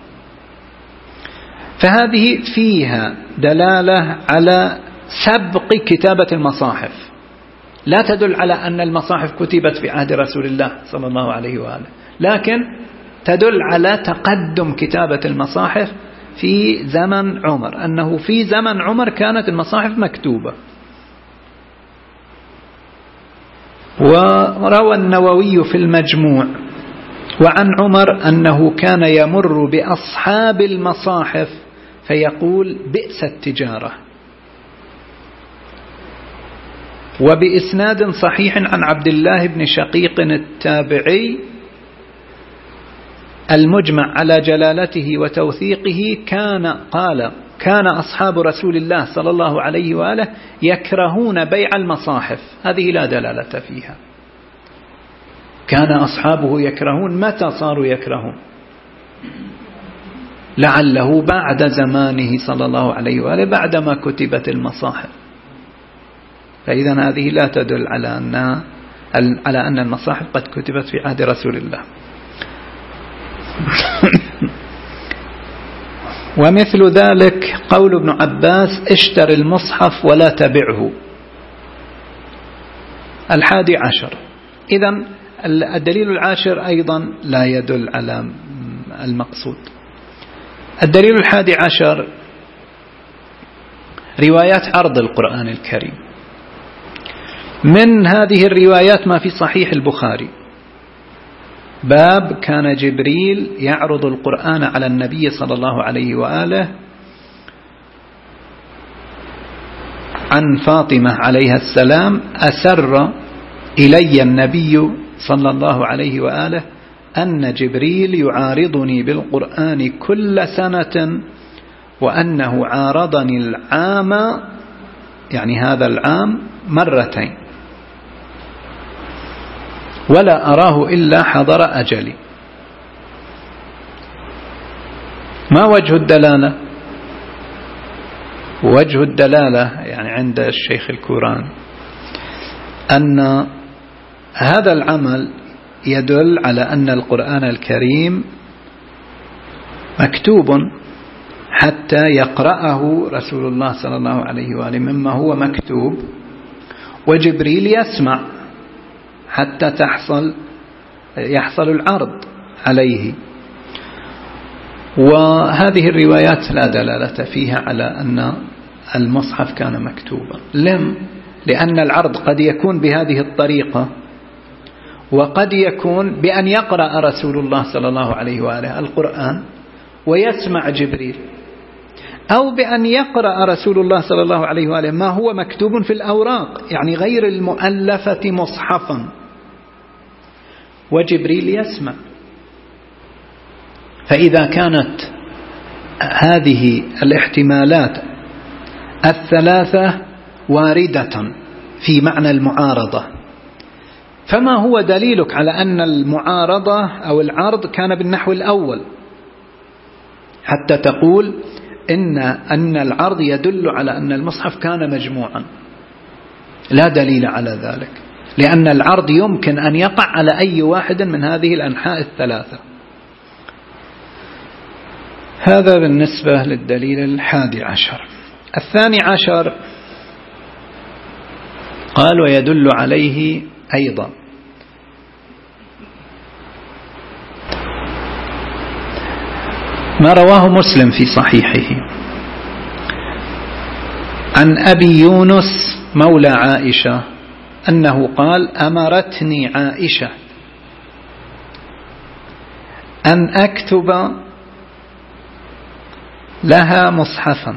فهذه فيها دلالة على سبق كتابة المصاحف، لا تدل على أن المصاحف كتبت في عهد رسول الله صلى الله عليه وآله، لكن تدل على تقدم كتابة المصاحف في زمن عمر، أنه في زمن عمر كانت المصاحف مكتوبة. وروى النووي في المجموع وعن عمر أنه كان يمر بأصحاب المصاحف فيقول: بئس التجارة. وبإسناد صحيح عن عبد الله بن شقيق التابعي المجمع على جلالته وتوثيقه كان قال: كان أصحاب رسول الله صلى الله عليه وآله يكرهون بيع المصاحف. هذه لا دلالة فيها. كان أصحابه يكرهون، متى صاروا يكرهون؟ لعله بعد زمانه صلى الله عليه وآله، بعدما كتبت المصاحف. فإذا هذه لا تدل على أن على أن المصاحف قد كتبت في عهد رسول الله. ومثل ذلك قول ابن عباس: اشتر المصحف ولا تبعه. الحادي عشر. إذن الدليل العاشر أيضا لا يدل على المقصود. الدليل الحادي عشر روايات عرض القرآن الكريم. من هذه الروايات ما في صحيح البخاري، باب كان جبريل يعرض القرآن على النبي صلى الله عليه وآله عن فاطمة عليها السلام: أسر إلي النبي صلى الله عليه وآله أن جبريل يعارضني بالقرآن كل سنة، وأنه عارضني العام، يعني هذا العام، مرتين، ولا أراه إلا حضر أجلي. ما وجه الدلالة؟ وجه الدلالة يعني عند الشيخ الكوران أن هذا العمل يدل على أن القرآن الكريم مكتوب حتى يقرأه رسول الله صلى الله عليه وآله مما هو مكتوب، وجبريل يسمع حتى تحصل يحصل العرض عليه. وهذه الروايات لا دلالة فيها على أن المصحف كان مكتوبا. لم لأن العرض قد يكون بهذه الطريقة، وقد يكون بأن يقرأ رسول الله صلى الله عليه وآله القرآن ويسمع جبريل، أو بأن يقرأ رسول الله صلى الله عليه وآله ما هو مكتوب في الأوراق يعني غير المؤلفة مصحفا وجبريل يسمع. فإذا كانت هذه الاحتمالات الثلاثة واردة في معنى المعارضة، فما هو دليلك على أن المعارضة أو العرض كان بالنحو الأول حتى تقول إن أن العرض يدل على أن المصحف كان مجموعا؟ لا دليل على ذلك، لأن العرض يمكن أن يقع على أي واحد من هذه الأنحاء الثلاثة. هذا بالنسبة للدليل الحادي عشر. الثاني عشر قال ويدل عليه أيضا ما رواه مسلم في صحيحه عن أبي يونس مولى عائشة أنه قال أمرتني عائشة أن أكتب لها مصحفا،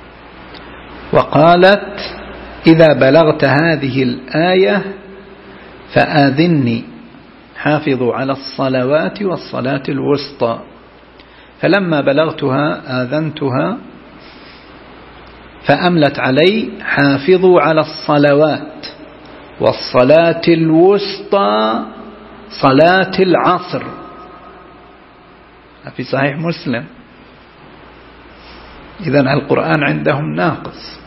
وقالت إذا بلغت هذه الآية فآذني حافظوا على الصلوات والصلاة الوسطى. فلما بلغتها آذنتها فأملت علي حافظوا على الصلوات والصلاة الوسطى صلاة العصر، في صحيح مسلم. إذن القرآن عندهم ناقص.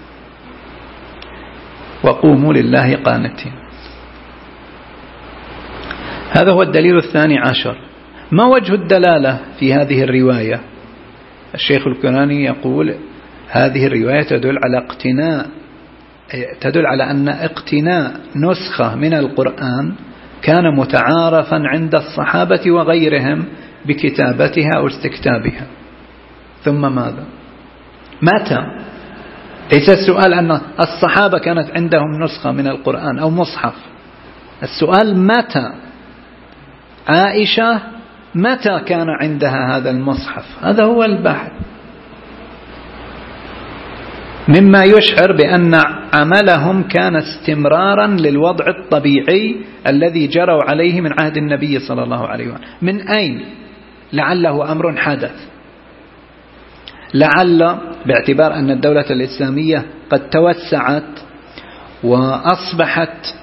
وقوموا لله قانتين. هذا هو الدليل الثاني عشر. ما وجه الدلالة في هذه الرواية؟ الشيخ الكناني يقول هذه الرواية تدل على اقتناء تدل على أن اقتناء نسخة من القرآن كان متعارفا عند الصحابة وغيرهم بكتابتها أو استكتابها. ثم ماذا؟ متى؟ ليس السؤال أن الصحابة كانت عندهم نسخة من القرآن أو مصحف، السؤال متى؟ عائشة متى كان عندها هذا المصحف؟ هذا هو البحث، مما يشعر بأن عملهم كان استمرارا للوضع الطبيعي الذي جروا عليه من عهد النبي صلى الله عليه وسلم. من أين؟ لعله أمر حدث، لعل باعتبار أن الدولة الإسلامية قد توسعت وأصبحت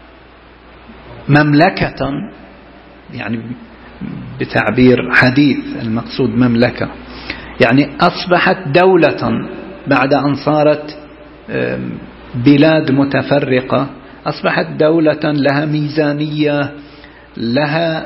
مملكة، يعني بتعبير حديث المقصود مملكة، يعني أصبحت دولة بعد أن صارت بلاد متفرقة، أصبحت دولة لها ميزانية، لها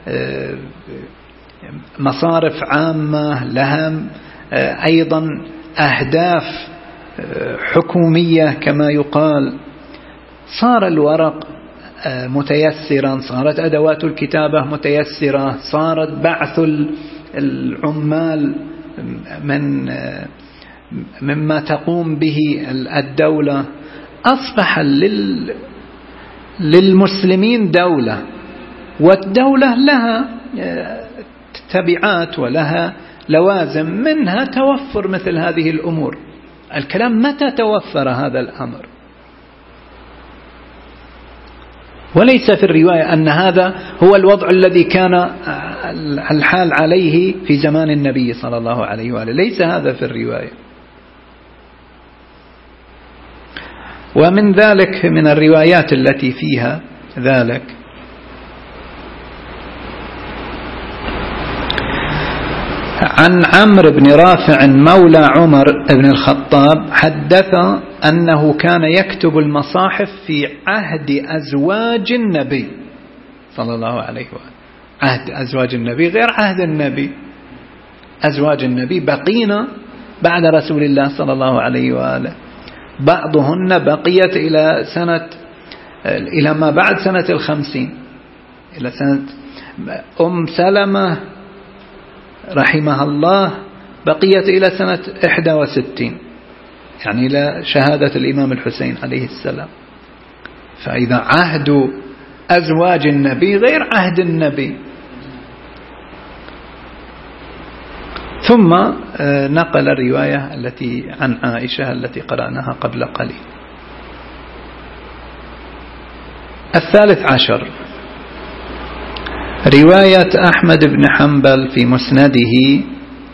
مصارف عامة، لها أيضا أهداف حكومية كما يقال. صار الورق متيسرا، صارت أدوات الكتابة متيسرة، صارت بعث العمال من مما تقوم به الدولة. أصبح للمسلمين دولة، والدولة لها تبعات ولها لوازم، منها توفر مثل هذه الأمور. الكلام متى توفر هذا الأمر؟ وليس في الرواية أن هذا هو الوضع الذي كان الحال عليه في زمان النبي صلى الله عليه وآله، ليس هذا في الرواية. ومن ذلك من الروايات التي فيها ذلك عن عمرو بن رافع مولى عمر بن الخطاب حدث أنه كان يكتب المصاحف في عهد أزواج النبي صلى الله عليه وآله. عهد أزواج النبي غير عهد النبي. أزواج النبي بقينا بعد رسول الله صلى الله عليه وآله، بعضهن بقيت إلى سنة إلى ما بعد سنة الخمسين، إلى سنة أم سلمة رحمها الله بقيت إلى سنة إحدى وستين، يعني إلى شهادة الإمام الحسين عليه السلام. فإذا عهد أزواج النبي غير عهد النبي. ثم نقل الرواية التي عن عائشة التي قرأناها قبل قليل. الثالث عشر رواية أحمد بن حنبل في مسنده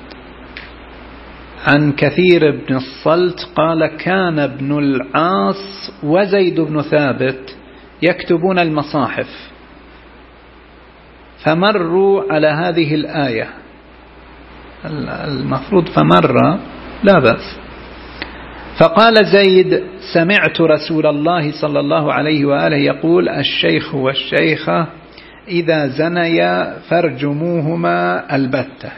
عن كثير بن الصلت قال: كان ابن العاص وزيد بن ثابت يكتبون المصاحف فمروا على هذه الآية. المفروض فمر لا بأس. فقال زيد: سمعت رسول الله صلى الله عليه وآله يقول: الشيخ والشيخة إذا زنيا فارجموهما البتة.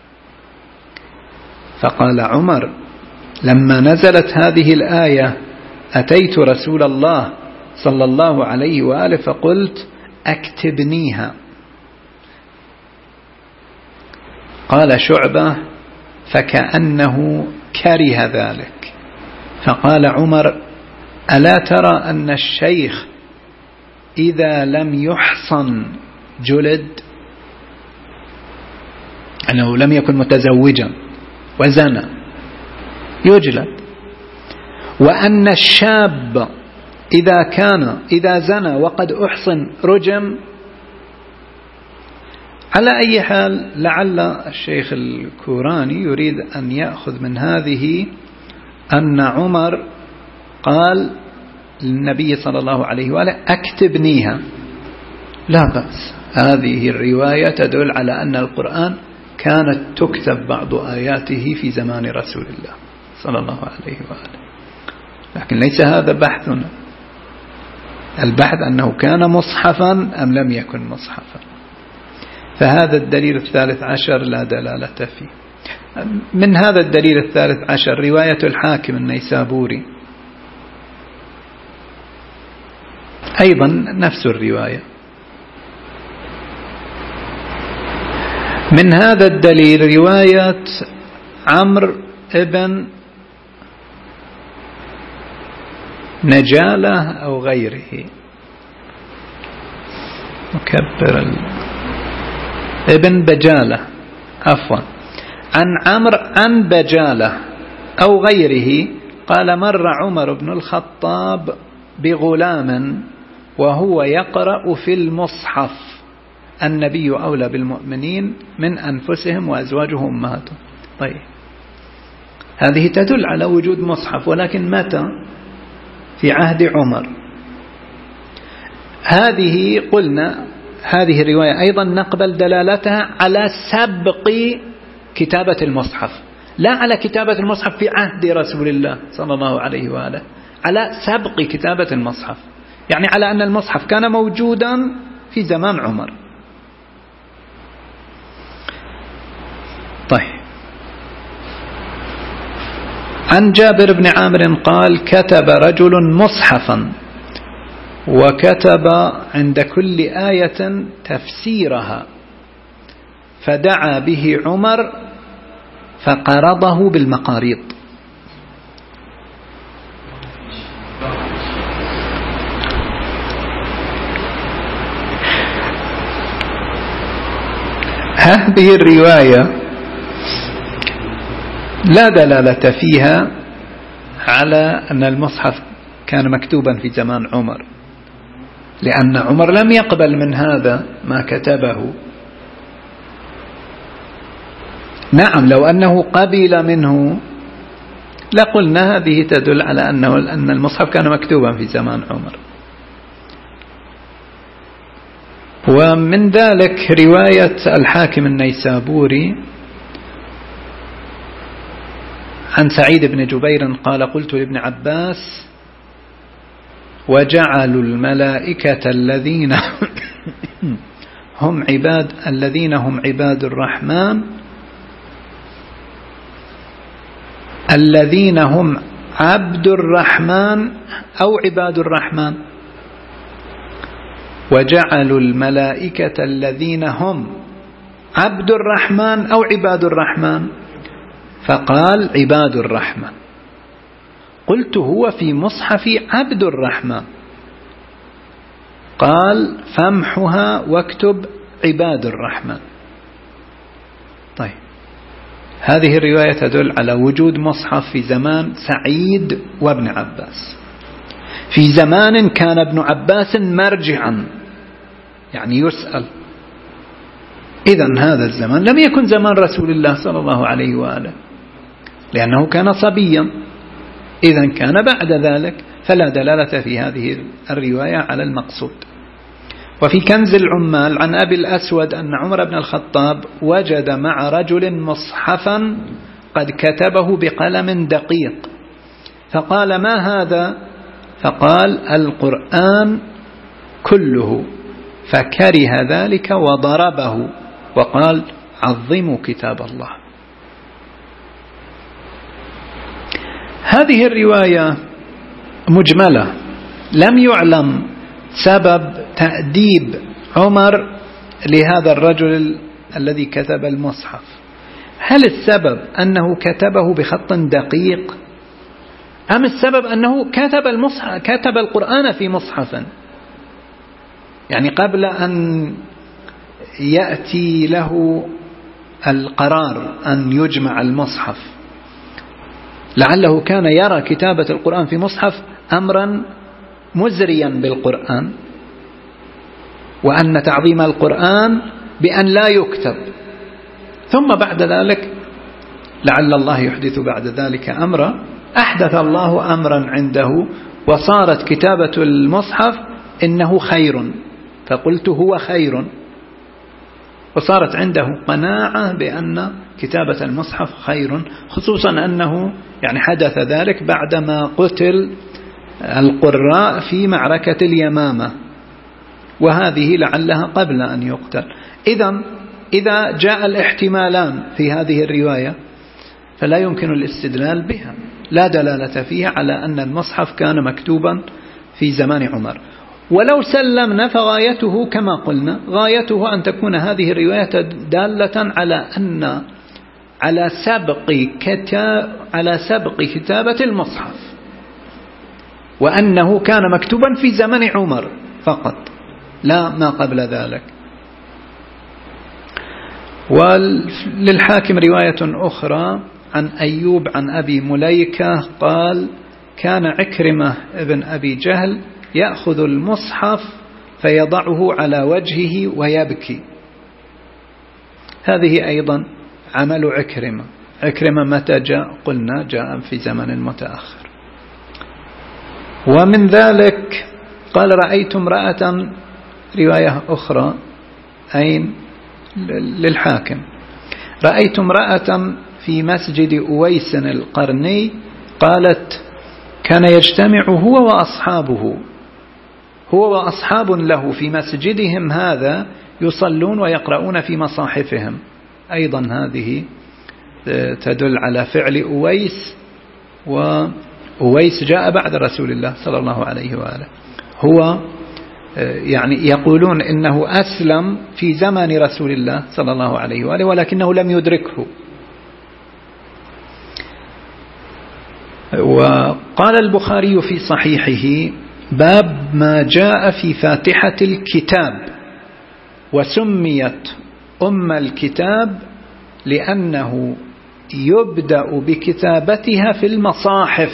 فقال عمر: لما نزلت هذه الآية أتيت رسول الله صلى الله عليه وآله فقلت: أكتبنيها. قال شعبة: فكأنه كره ذلك. فقال عمر: ألا ترى أن الشيخ إذا لم يحصن جلد، أنه لم يكن متزوجا وزنى يجلد، وأن الشاب إذا كان إذا زنى وقد أحصن رجم. على أي حال لعل الشيخ الكوراني يريد أن يأخذ من هذه أن عمر قال للنبي صلى الله عليه وآله: أكتبنيها. لا بأس، هذه الرواية تدل على أن القرآن كانت تكتب بعض آياته في زمان رسول الله صلى الله عليه وآله، لكن ليس هذا بحثنا. البحث أنه كان مصحفا أم لم يكن مصحفا. فهذا الدليل الثالث عشر لا دلالة فيه. من هذا الدليل الثالث عشر رواية الحاكم النيسابوري أيضا نفس الرواية. من هذا الدليل رواية عمرو ابن نجالة أو غيره، مكبر ال... ابن بجالة عفوا، عن عمرو عن بجالة أو غيره قال: مر عمر بن الخطاب بغلام وهو يقرأ في المصحف: النبي أولى بالمؤمنين من أنفسهم وأزواجهم أمهاتهم. طيب، هذه تدل على وجود مصحف، ولكن متى؟ في عهد عمر. هذه قلنا هذه الرواية أيضا نقبل دلالتها على سبق كتابة المصحف، لا على كتابة المصحف في عهد رسول الله صلى الله عليه وآله، على سبق كتابة المصحف، يعني على أن المصحف كان موجودا في زمان عمر. طيب، عن جابر بن عامر قال: كتب رجل مصحفا وكتب عند كل آية تفسيرها فدعا به عمر فقرضه بالمقاريض. هذه الرواية لا دلالة فيها على أن المصحف كان مكتوبا في زمان عمر، لأن عمر لم يقبل من هذا ما كتبه. نعم، لو أنه قبل منه لقلنا هذه تدل على أنه أن المصحف كان مكتوبا في زمان عمر. ومن ذلك رواية الحاكم النيسابوري عن سعيد بن جبير قال قلت لابن عباس وجعلوا الملائكة الذين هم عباد الذين هم عباد الرحمن الذين هم عبد الرحمن أو عباد الرحمن وجعلوا الملائكة الذين هم عبد الرحمن أو عباد الرحمن فقال عباد الرحمن. قلت هو في مصحف عبد الرحمن قال فامحها واكتب عباد الرحمن. طيب هذه الرواية تدل على وجود مصحف في زمان سعيد وابن عباس، في زمان كان ابن عباس مرجعا يعني يسأل. إذن هذا الزمان لم يكن زمان رسول الله صلى الله عليه وآله لأنه كان صبيا، إذن كان بعد ذلك، فلا دلالة في هذه الرواية على المقصود. وفي كنز العمال عن أبي الأسود أن عمر بن الخطاب وجد مع رجل مصحفا قد كتبه بقلم دقيق فقال ما هذا؟ فقال القرآن كله، فكره ذلك وضربه وقال عظموا كتاب الله. هذه الرواية مجملة، لم يعلم سبب تأديب عمر لهذا الرجل الذي كتب المصحف. هل السبب أنه كتبه بخط دقيق أم السبب أنه كتب المصحف كتب القرآن في مصحف، يعني قبل أن يأتي له القرار أن يجمع المصحف لعله كان يرى كتابة القرآن في مصحف أمرا مزريا بالقرآن، وأن تعظيم القرآن بأن لا يكتب، ثم بعد ذلك لعل الله يحدث بعد ذلك أمرا، أحدث الله أمرا عنده وصارت كتابة المصحف إنه خير، فقلت هو خير، وصارت عنده قناعة بأن كتابة المصحف خير، خصوصا أنه يعني حدث ذلك بعدما قتل القراء في معركة اليمامة، وهذه لعلها قبل أن يقتل. إذن إذا جاء الاحتمالان في هذه الرواية فلا يمكن الاستدلال بها، لا دلالة فيها على أن المصحف كان مكتوبا في زمان عمر. ولو سلمنا فغايته كما قلنا غايته أن تكون هذه الرواية دالة على أن على سبق كتاب على سبق كتابة المصحف، وأنه كان مكتوبا في زمن عمر فقط لا ما قبل ذلك. وللحاكم رواية أخرى عن أيوب عن أبي مليكة قال كان عكرمة ابن أبي جهل يأخذ المصحف فيضعه على وجهه ويبكي. هذه أيضا عمل عكرمة. عكرمة متى جاء؟ قلنا جاء في زمن متأخر. ومن ذلك قال رأيت امرأة، رواية أخرى أين للحاكم، رأيت امرأة في مسجد أويس القرني قالت كان يجتمع هو وأصحابه هو وأصحاب له في مسجدهم هذا يصلون ويقرؤون في مصاحفهم. أيضا هذه تدل على فعل أويس، وأويس جاء بعد رسول الله صلى الله عليه وآله، هو يعني يقولون إنه أسلم في زمن رسول الله صلى الله عليه وآله ولكنه لم يدركه. وقال البخاري في صحيحه باب ما جاء في فاتحة الكتاب وسميت أم الكتاب لأنه يبدأ بكتابتها في المصاحف.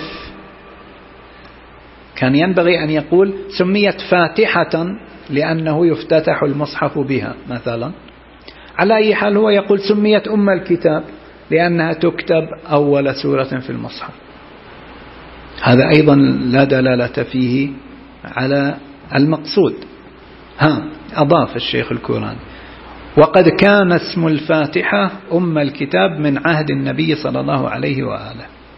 كان ينبغي أن يقول سميت فاتحة لأنه يفتتح المصحف بها مثلا. على أي حال هو يقول سميت أم الكتاب لأنها تكتب أول سورة في المصحف. هذا أيضا لا دلالة فيه على المقصود. ها أضاف الشيخ الكوراني وقد كان اسم الفاتحة أم الكتاب من عهد النبي صلى الله عليه وآله.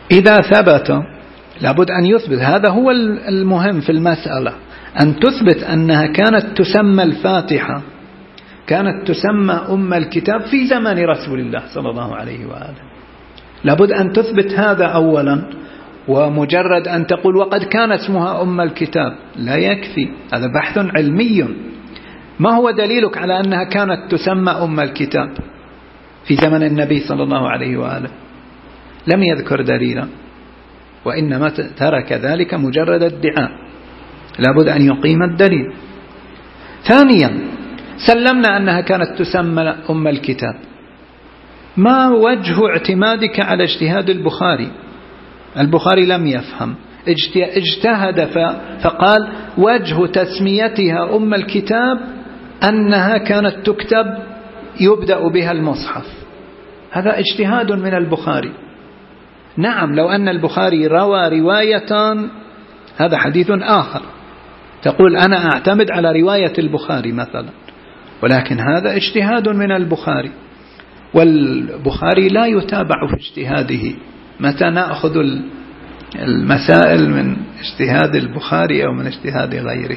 إذا ثبت لابد أن يثبت، هذا هو المهم في المسألة، أن تثبت أنها كانت تسمى الفاتحة، كانت تسمى أم الكتاب في زمن رسول الله صلى الله عليه وآله. لابد أن تثبت هذا أولا، ومجرد أن تقول وقد كان اسمها أم الكتاب لا يكفي، هذا بحث علمي. ما هو دليلك على أنها كانت تسمى أم الكتاب في زمن النبي صلى الله عليه وآله؟ لم يذكر دليلا، وإنما ترك ذلك مجرد ادعاء، لابد أن يقيم الدليل. ثانيا، سلمنا أنها كانت تسمى أم الكتاب، ما وجه اعتمادك على اجتهاد البخاري؟ البخاري لم يفهم، اجتهد فقال وجه تسميتها أم الكتاب أنها كانت تكتب يبدأ بها المصحف، هذا اجتهاد من البخاري. نعم، لو أن البخاري روى روايتان هذا حديث آخر، تقول أنا أعتمد على رواية البخاري مثلا، ولكن هذا اجتهاد من البخاري، والبخاري لا يتابع في اجتهاده. متى نأخذ المسائل من اجتهاد البخاري أو من اجتهاد غيره؟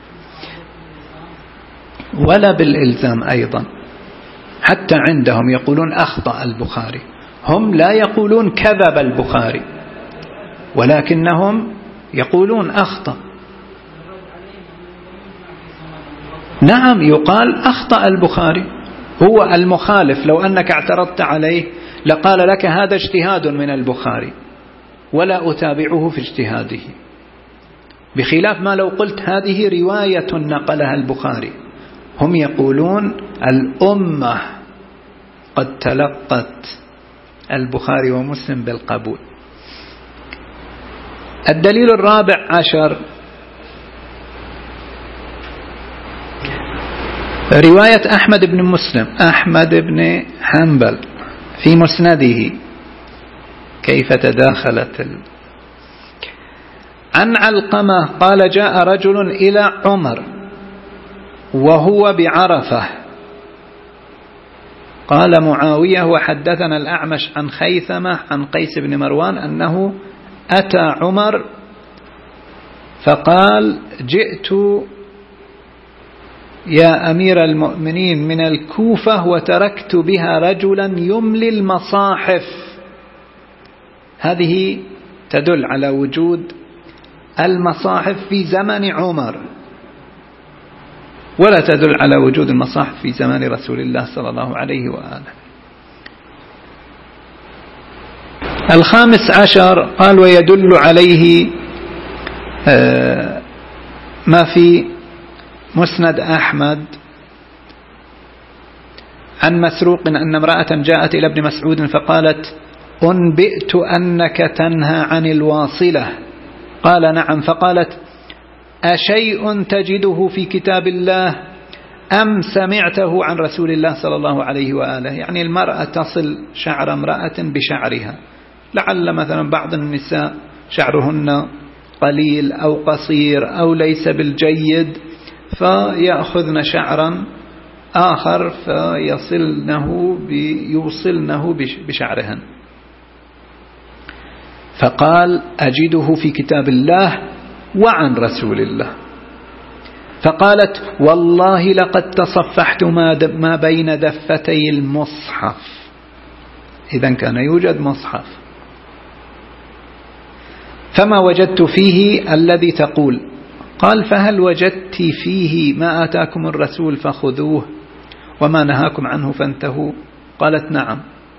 ولا بالإلزام أيضا، حتى عندهم يقولون أخطأ البخاري، هم لا يقولون كذب البخاري، ولكنهم يقولون أخطأ. نعم، يقال أخطأ البخاري، هو المخالف. لو أنك اعترضت عليه لقال لك هذا اجتهاد من البخاري ولا أتابعه في اجتهاده، بخلاف ما لو قلت هذه رواية نقلها البخاري. هم يقولون الأمة قد تلقت البخاري ومسلم بالقبول. الدليل الرابع عشر رواية أحمد بن مسلم أحمد بن حنبل في مسنده، كيف تداخلت ال... عن علقمة قال جاء رجل إلى عمر وهو بعرفة، قال معاوية وحدثنا الأعمش عن خيثمة عن قيس بن مروان أنه أتى عمر فقال جئت يا أمير المؤمنين من الكوفة وتركت بها رجلا يملي المصاحف. هذه تدل على وجود المصاحف في زمن عمر، ولا تدل على وجود المصاحف في زمان رسول الله صلى الله عليه وآله. الخامس عشر قال ويدل عليه ما في مسند أحمد عن مسروق أن امرأة جاءت إلى ابن مسعود فقالت أنبئت أنك تنهى عن الواصلة، قال نعم، فقالت أشيء تجده في كتاب الله أم سمعته عن رسول الله صلى الله عليه وآله؟ يعني المرأة تصل شعر امرأة بشعرها، لعل مثلا بعض النساء شعرهن قليل أو قصير أو ليس بالجيد، فيأخذن شعرا آخر فيصلنه بيوصلنه بشعرهن. فقال أجده في كتاب الله وعن رسول الله. فقالت والله لقد تصفحت ما بين دفتي المصحف، إذن كان يوجد مصحف، فما وجدت فيه الذي تقول. قال فهل وجدت فيه ما آتاكم الرسول فخذوه وما نهاكم عنه فانتهوا؟ قالت نعم،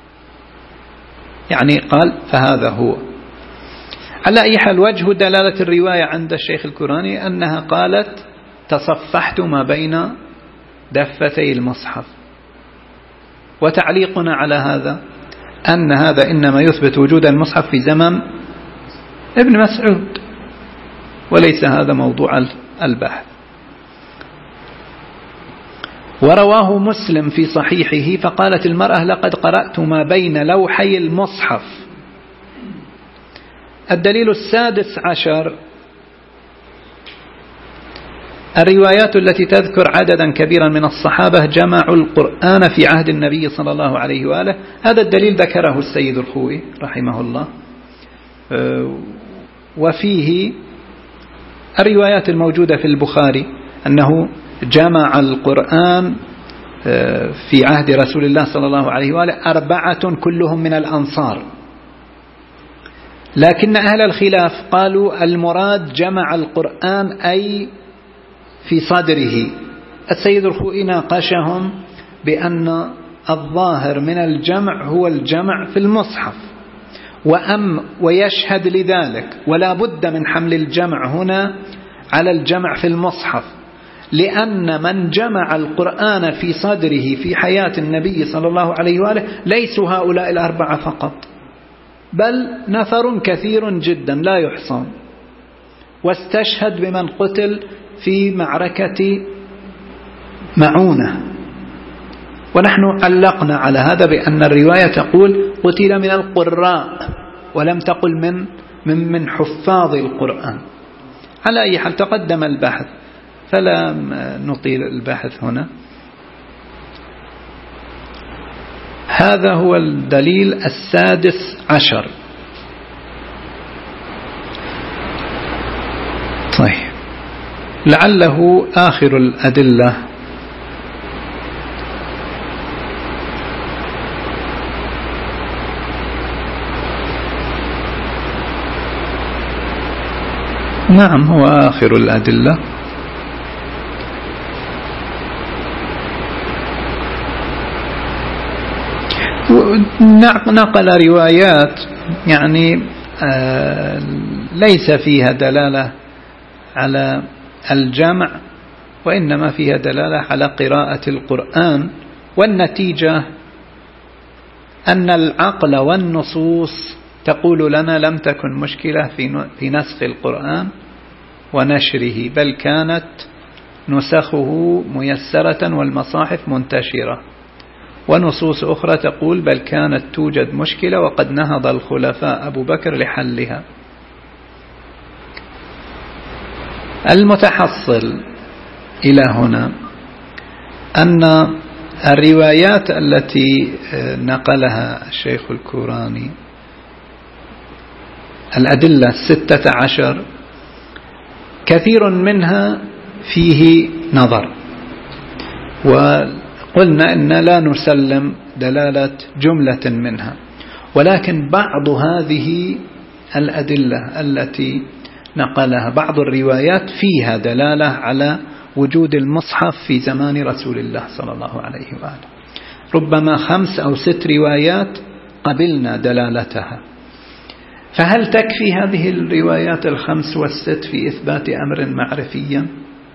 يعني قال فهذا هو. على أي حال وجه دلالة الرواية عند الشيخ الكوراني أنها قالت تصفحت ما بين دفتي المصحف. وتعليقنا على هذا أن هذا إنما يثبت وجود المصحف في زمن ابن مسعود، وليس هذا موضوع البحث. ورواه مسلم في صحيحه فقالت المرأة لقد قرأت ما بين لوحي المصحف. الدليل السادس عشر الروايات التي تذكر عددا كبيرا من الصحابة جمعوا القرآن في عهد النبي صلى الله عليه وآله. هذا الدليل ذكره السيد الخوئي رحمه الله، وفيه الروايات الموجودة في البخاري أنه جمع القرآن في عهد رسول الله صلى الله عليه وآله أربعة كلهم من الأنصار، لكن أهل الخلاف قالوا المراد جمع القرآن أي في صدره. السيد الخوئي ناقشهم بأن الظاهر من الجمع هو الجمع في المصحف، وأم ويشهد لذلك، ولا بد من حمل الجمع هنا على الجمع في المصحف، لأن من جمع القرآن في صدره في حياة النبي صلى الله عليه وآله ليسوا هؤلاء الأربعة فقط، بل نفر كثير جدا لا يحصى، واستشهد بمن قتل في معركة معونة. ونحن علقنا على هذا بأن الرواية تقول قتل من القراء، ولم تقل من من من حفاظ القرآن. على أي حال تقدم البحث فلا نطيل البحث هنا. هذا هو الدليل السادس عشر. طيب، لعله آخر الأدلة. نعم، هو آخر الأدلة. نقل روايات يعني آه ليس فيها دلالة على الجمع، وإنما فيها دلالة على قراءة القرآن، والنتيجة أن العقل والنصوص تقول لنا لم تكن مشكلة في نسخ القرآن ونشره، بل كانت نسخه ميسرة والمصاحف منتشرة. ونصوص أخرى تقول بل كانت توجد مشكلة وقد نهض الخلفاء أبو بكر لحلها. المتحصل إلى هنا أن الروايات التي نقلها الشيخ الكوراني، الأدلة الستة عشر، كثير منها فيه نظر، وقلنا إن لا نسلم دلالة جملة منها، ولكن بعض هذه الأدلة التي نقلها بعض الروايات فيها دلالة على وجود المصحف في زمان رسول الله صلى الله عليه وآله. ربما خمس أو ست روايات قبلنا دلالتها، فهل تكفي هذه الروايات الخمس والست في إثبات أمر معرفي؟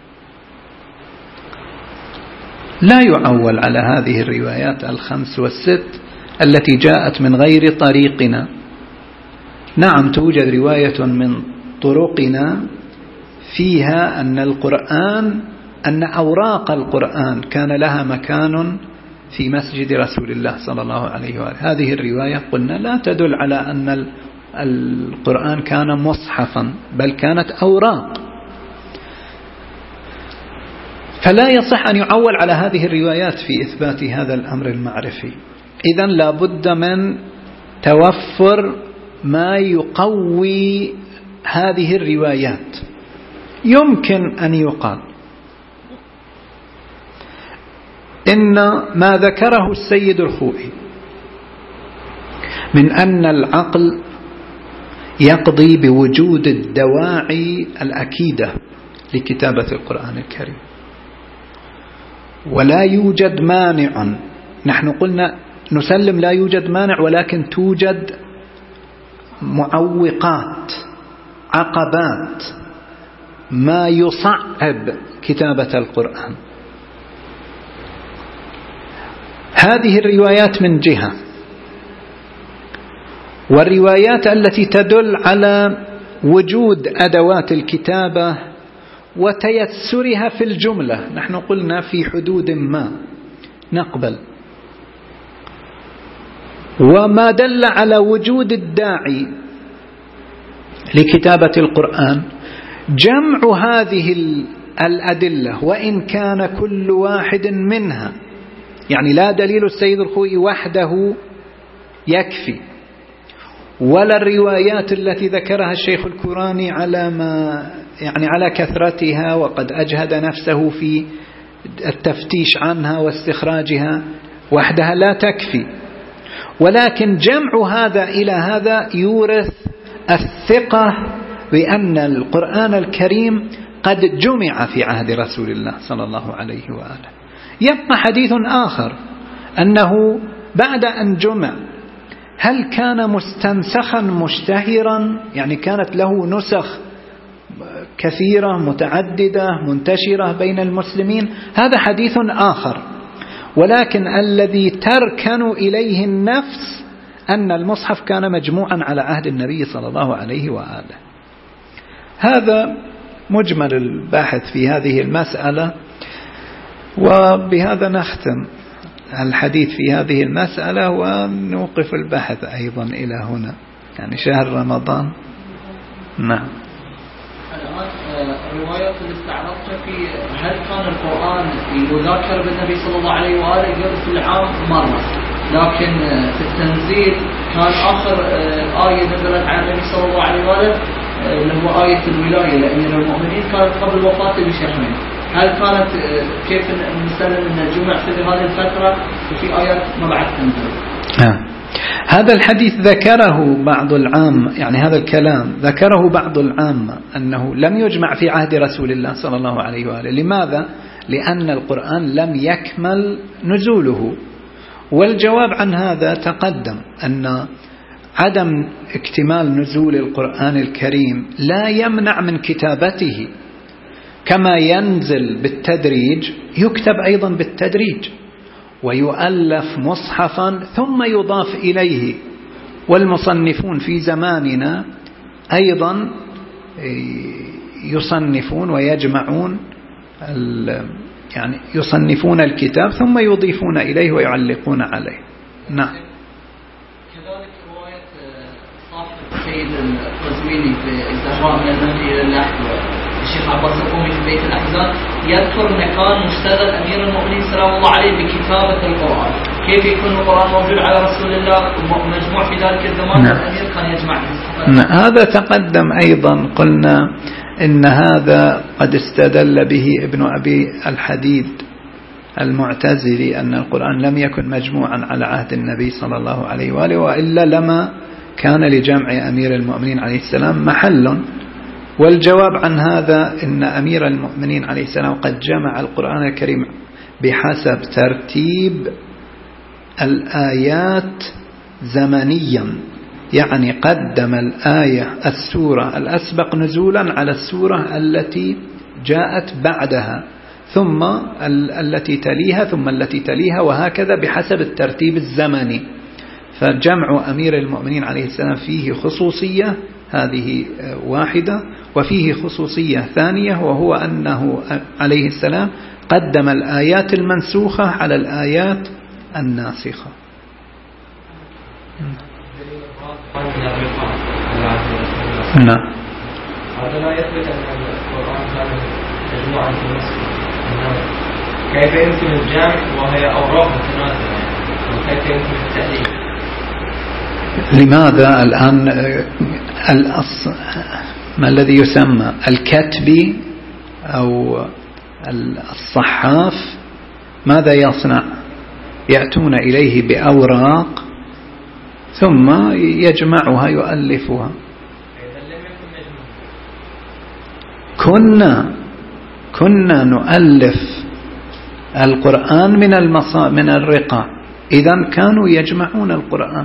لا يعول على هذه الروايات الخمس والست التي جاءت من غير طريقنا. نعم، توجد رواية من طرقنا فيها أن القرآن أن أوراق القرآن كان لها مكان في مسجد رسول الله صلى الله عليه وآله. هذه الرواية قلنا لا تدل على أن القرآن كان مصحفا، بل كانت أوراق، فلا يصح أن يعول على هذه الروايات في إثبات هذا الأمر المعرفي. إذن لا بد من توفر ما يقوي هذه الروايات. يمكن أن يقال إن ما ذكره السيد الخوئي من أن العقل يقضي بوجود الدواعي الأكيدة لكتابة القرآن الكريم، ولا يوجد مانع. نحن قلنا نسلم لا يوجد مانع، ولكن توجد معوقات، عقبات، ما يصعب كتابة القرآن. هذه الروايات من جهة، والروايات التي تدل على وجود أدوات الكتابة وتيسرها في الجملة، نحن قلنا في حدود ما نقبل. وما دل على وجود الداعي لكتابة القرآن، جمع هذه الأدلة وإن كان كل واحد منها، يعني لا دليل السيد الخوئي وحده يكفي، ولا الروايات التي ذكرها الشيخ الكوراني على ما يعني على كثرتها، وقد أجهد نفسه في التفتيش عنها واستخراجها وحدها لا تكفي، ولكن جمع هذا إلى هذا يورث الثقة بأن القرآن الكريم قد جمع في عهد رسول الله صلى الله عليه وآله. يبقى حديث آخر أنه بعد أن جمع هل كان مستنسخا مشتهرا، يعني كانت له نسخ كثيرة متعددة منتشرة بين المسلمين؟ هذا حديث آخر، ولكن الذي تركن إليه النفس أن المصحف كان مجموعا على عهد النبي صلى الله عليه وآله. هذا مجمل الباحث في هذه المسألة، وبهذا نختم الحديث في هذه المسألة ونوقف البحث أيضا إلى هنا، يعني شهر رمضان. نعم. الآن الروايات اللي استعرضتها في هل كان القرآن يذكر بالنبي صلى الله عليه وآله يقول في العام مرة، لكن في التنزيل كان آخر آية نزلت على النبي صلى الله عليه وآله اللي هو آية الولاية لأمير المؤمنين كانت قبل وفاته بشهرين. هل كانت كيف نسلم أن الجمع في هذه الفترة وفي آيات ما بعد تنزل؟ آه. هذا الحديث ذكره بعض العام، يعني هذا الكلام ذكره بعض العامة أنه لم يجمع في عهد رسول الله صلى الله عليه وآله. لماذا؟ لأن القرآن لم يكمل نزوله. والجواب عن هذا تقدم، أن عدم اكتمال نزول القرآن الكريم لا يمنع من كتابته، كما ينزل بالتدريج يكتب أيضا بالتدريج، ويؤلف مصحفا ثم يضاف إليه. والمصنفون في زماننا أيضا يصنفون ويجمعون يعني يصنفون الكتاب ثم يضيفون إليه ويعلقون عليه. نعم. كذلك رواية صاحب سيد القزويني في الزهراء من المهدي إلى اللحد الشيخ عباس القومي في بيت الأحزان يذكر أن كان مشتغل أمير المؤمنين سلام الله عليه بكتابة القرآن. كيف يكون القرآن موجود على رسول الله مجموع في ذلك الزمان؟ نعم. الأمير كان يجمع نعم. هذا تقدم أيضا، قلنا إن هذا قد استدل به ابن أبي الحديد المعتزلي أن القرآن لم يكن مجموعا على عهد النبي صلى الله عليه وآله، وإلا لما كان لجمع أمير المؤمنين عليه السلام محل. والجواب عن هذا إن أمير المؤمنين عليه السلام قد جمع القرآن الكريم بحسب ترتيب الآيات زمنيا، يعني قدم الآية السورة الأسبق نزولا على السورة التي جاءت بعدها، ثم التي تليها، ثم التي تليها، وهكذا بحسب الترتيب الزمني. فجمع أمير المؤمنين عليه السلام فيه خصوصية، هذه واحدة، وفيه خصوصية ثانية، وهو أنه عليه السلام قدم الآيات المنسوخة على الآيات الناسخة. نعم. هذا لا يثبت أن القرآن كان مجموعا في النسخ. كيف يمكن الجمع وهي أوراق متناسبة؟ وكيف يمكن التأليف؟ لماذا الآن الأص... ما الذي يسمى الكتب أو الصحاف ماذا يصنع؟ يأتون إليه بأوراق ثم يجمعها يؤلفها. كنا كنا نؤلف القرآن من المصا من الرقاع، إذن كانوا يجمعون القرآن.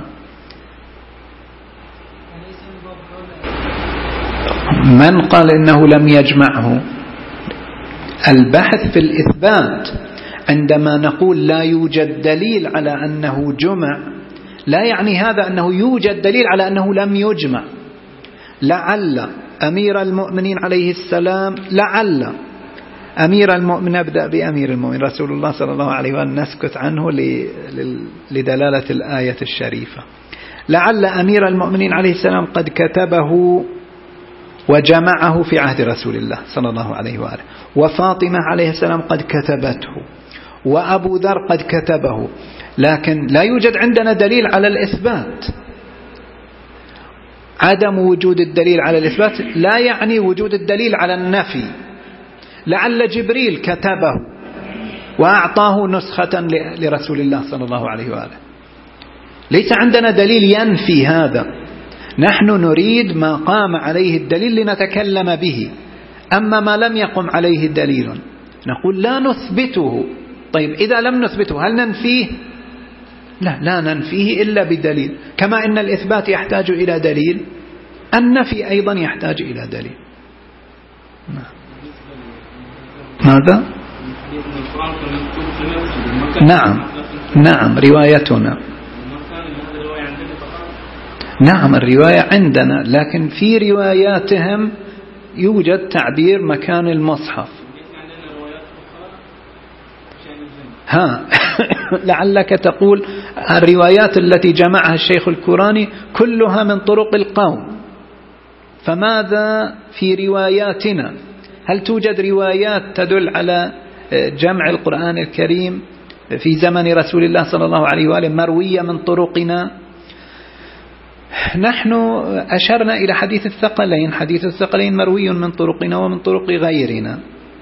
من قال إنه لم يجمعه؟ البحث في الإثبات، عندما نقول لا يوجد دليل على أنه جمع، لا يعني هذا أنه يوجد دليل على أنه لم يجمع. لعل أمير المؤمنين عليه السلام، لعل أمير المؤمنين، أبدأ بأمير المؤمنين رسول الله صلى الله عليه وسلم، نسكت عنه لدلالة الآية الشريفة. لعل أمير المؤمنين عليه السلام قد كتبه وجمعه في عهد رسول الله صلى الله عليه وآله، وفاطمة عليه السلام قد كتبته، وأبو ذر قد كتبه، لكن لا يوجد عندنا دليل على الإثبات. عدم وجود الدليل على الإثبات لا يعني وجود الدليل على النفي. لعل جبريل كتبه وأعطاه نسخة لرسول الله صلى الله عليه وآله. ليس عندنا دليل ينفي هذا، نحن نريد ما قام عليه الدليل لنتكلم به. أما ما لم يقم عليه دليل نقول لا نثبته. طيب إذا لم نثبته هل ننفيه؟ لا، لا ننفيه إلا بدليل. كما إن الإثبات يحتاج إلى دليل، النفي أيضا يحتاج إلى دليل. ماذا؟ نعم نعم روايتنا، نعم الرواية عندنا، لكن في رواياتهم يوجد تعبير مكان المصحف. ها لعلك تقول الروايات التي جمعها الشيخ الكوراني كلها من طرق القوم، فماذا في رواياتنا؟ هل توجد روايات تدل على جمع القرآن الكريم في زمن رسول الله صلى الله عليه وآله مروية من طرقنا؟ نحن أشرنا إلى حديث الثقلين، حديث الثقلين مروي من طرقنا ومن طرق غيرنا،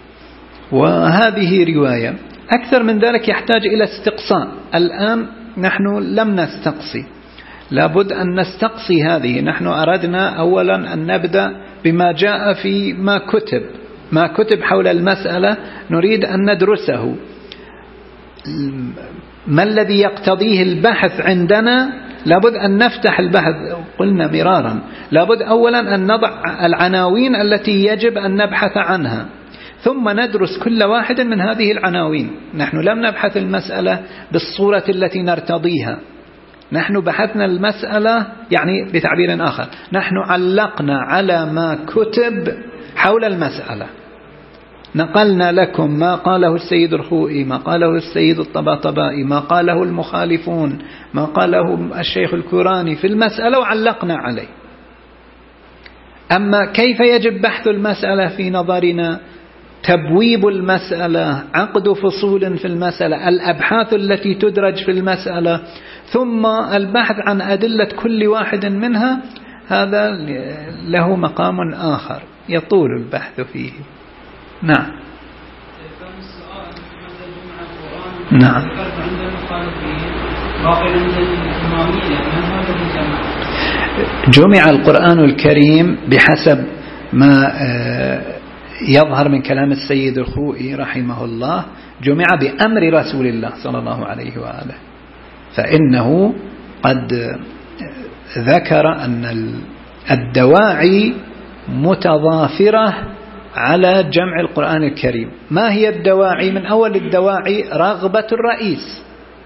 وهذه رواية. أكثر من ذلك يحتاج إلى استقصاء. الآن نحن لم نستقصي، لابد أن نستقصي هذه. نحن أردنا أولا أن نبدأ بما جاء في ما كتب ما كتب حول المسألة، نريد أن ندرسه. ما الذي يقتضيه البحث عندنا؟ لابد أن نفتح البحث. قلنا مرارا لابد أولا أن نضع العناوين التي يجب أن نبحث عنها، ثم ندرس كل واحد من هذه العناوين. نحن لم نبحث المسألة بالصورة التي نرتضيها، نحن بحثنا المسألة يعني بتعبير آخر، نحن علقنا على ما كتب حول المسألة. نقلنا لكم ما قاله السيد الخوئي، ما قاله السيد الطباطبائي، ما قاله المخالفون، ما قاله الشيخ الكوراني في المسألة، وعلقنا عليه. أما كيف يجب بحث المسألة في نظرنا؟ تبويب المسألة، عقد فصول في المسألة، الأبحاث التي تدرج في المسألة، ثم البحث عن أدلة كل واحد منها، هذا له مقام آخر يطول البحث فيه. نعم نعم جمع القرآن الكريم بحسب ما يظهر من كلام السيد الخوئي رحمه الله، جمع بأمر رسول الله صلى الله عليه وآله، فإنه قد ذكر أن الدواعي متضافرة على جمع القرآن الكريم. ما هي الدواعي؟ من أول الدواعي رغبة الرئيس.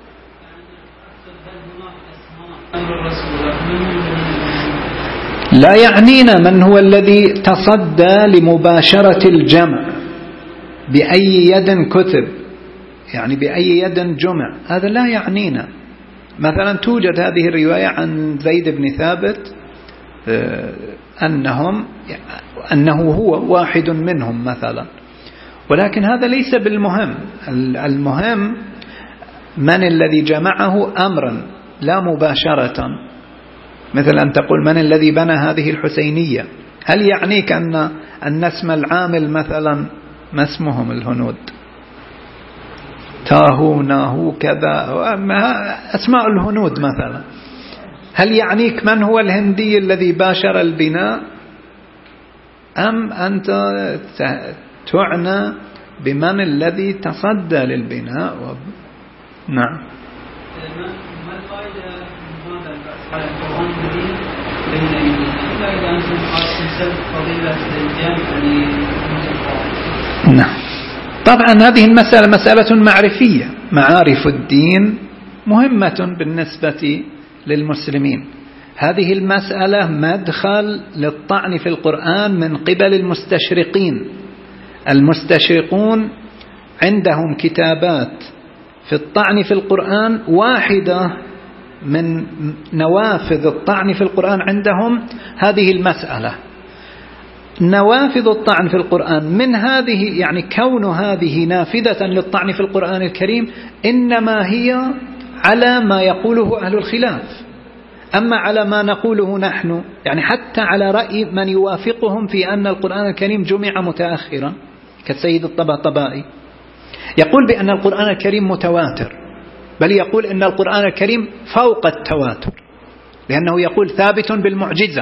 لا يعنينا من هو الذي تصدى لمباشرة الجمع، بأي يد كتب، يعني بأي يد جمع، هذا لا يعنينا. مثلا توجد هذه الرواية عن زيد بن ثابت أنهم أنه هو واحد منهم مثلا، ولكن هذا ليس بالمهم. المهم من الذي جمعه أمرا لا مباشرة، مثل أن تقول من الذي بنى هذه الحسينية. هل يعنيك أن أن اسم العامل مثلا ما اسمهم الهنود، تاهو ناهو كذا، أسماء الهنود مثلا، هل يعنيك من هو الهندي الذي باشر البناء، أم أنت تعنى بمن الذي تصدى للبناء و... نعم. ما الفائدة من هذا البحث على القرآن الكريم بين أيدينا؟ إذا أنتم قاصدين سبب فضيلة الجامع للمتفاوت. نعم طبعا هذه المسألة مسألة معرفية، معارف الدين مهمة بالنسبة للمسلمين. هذه المسألة مدخل للطعن في القرآن من قبل المستشرقين. المستشرقون عندهم كتابات في الطعن في القرآن، واحدة من نوافذ الطعن في القرآن عندهم هذه المسألة. نوافذ الطعن في القرآن من هذه، يعني كون هذه نافذة للطعن في القرآن الكريم، إنما هي على ما يقوله أهل الخلاف. أما على ما نقوله نحن، يعني حتى على رأي من يوافقهم في أن القرآن الكريم جمع متأخرا كالسيد الطباطبائي، يقول بأن القرآن الكريم متواتر، بل يقول أن القرآن الكريم فوق التواتر، لأنه يقول ثابت بالمعجزة،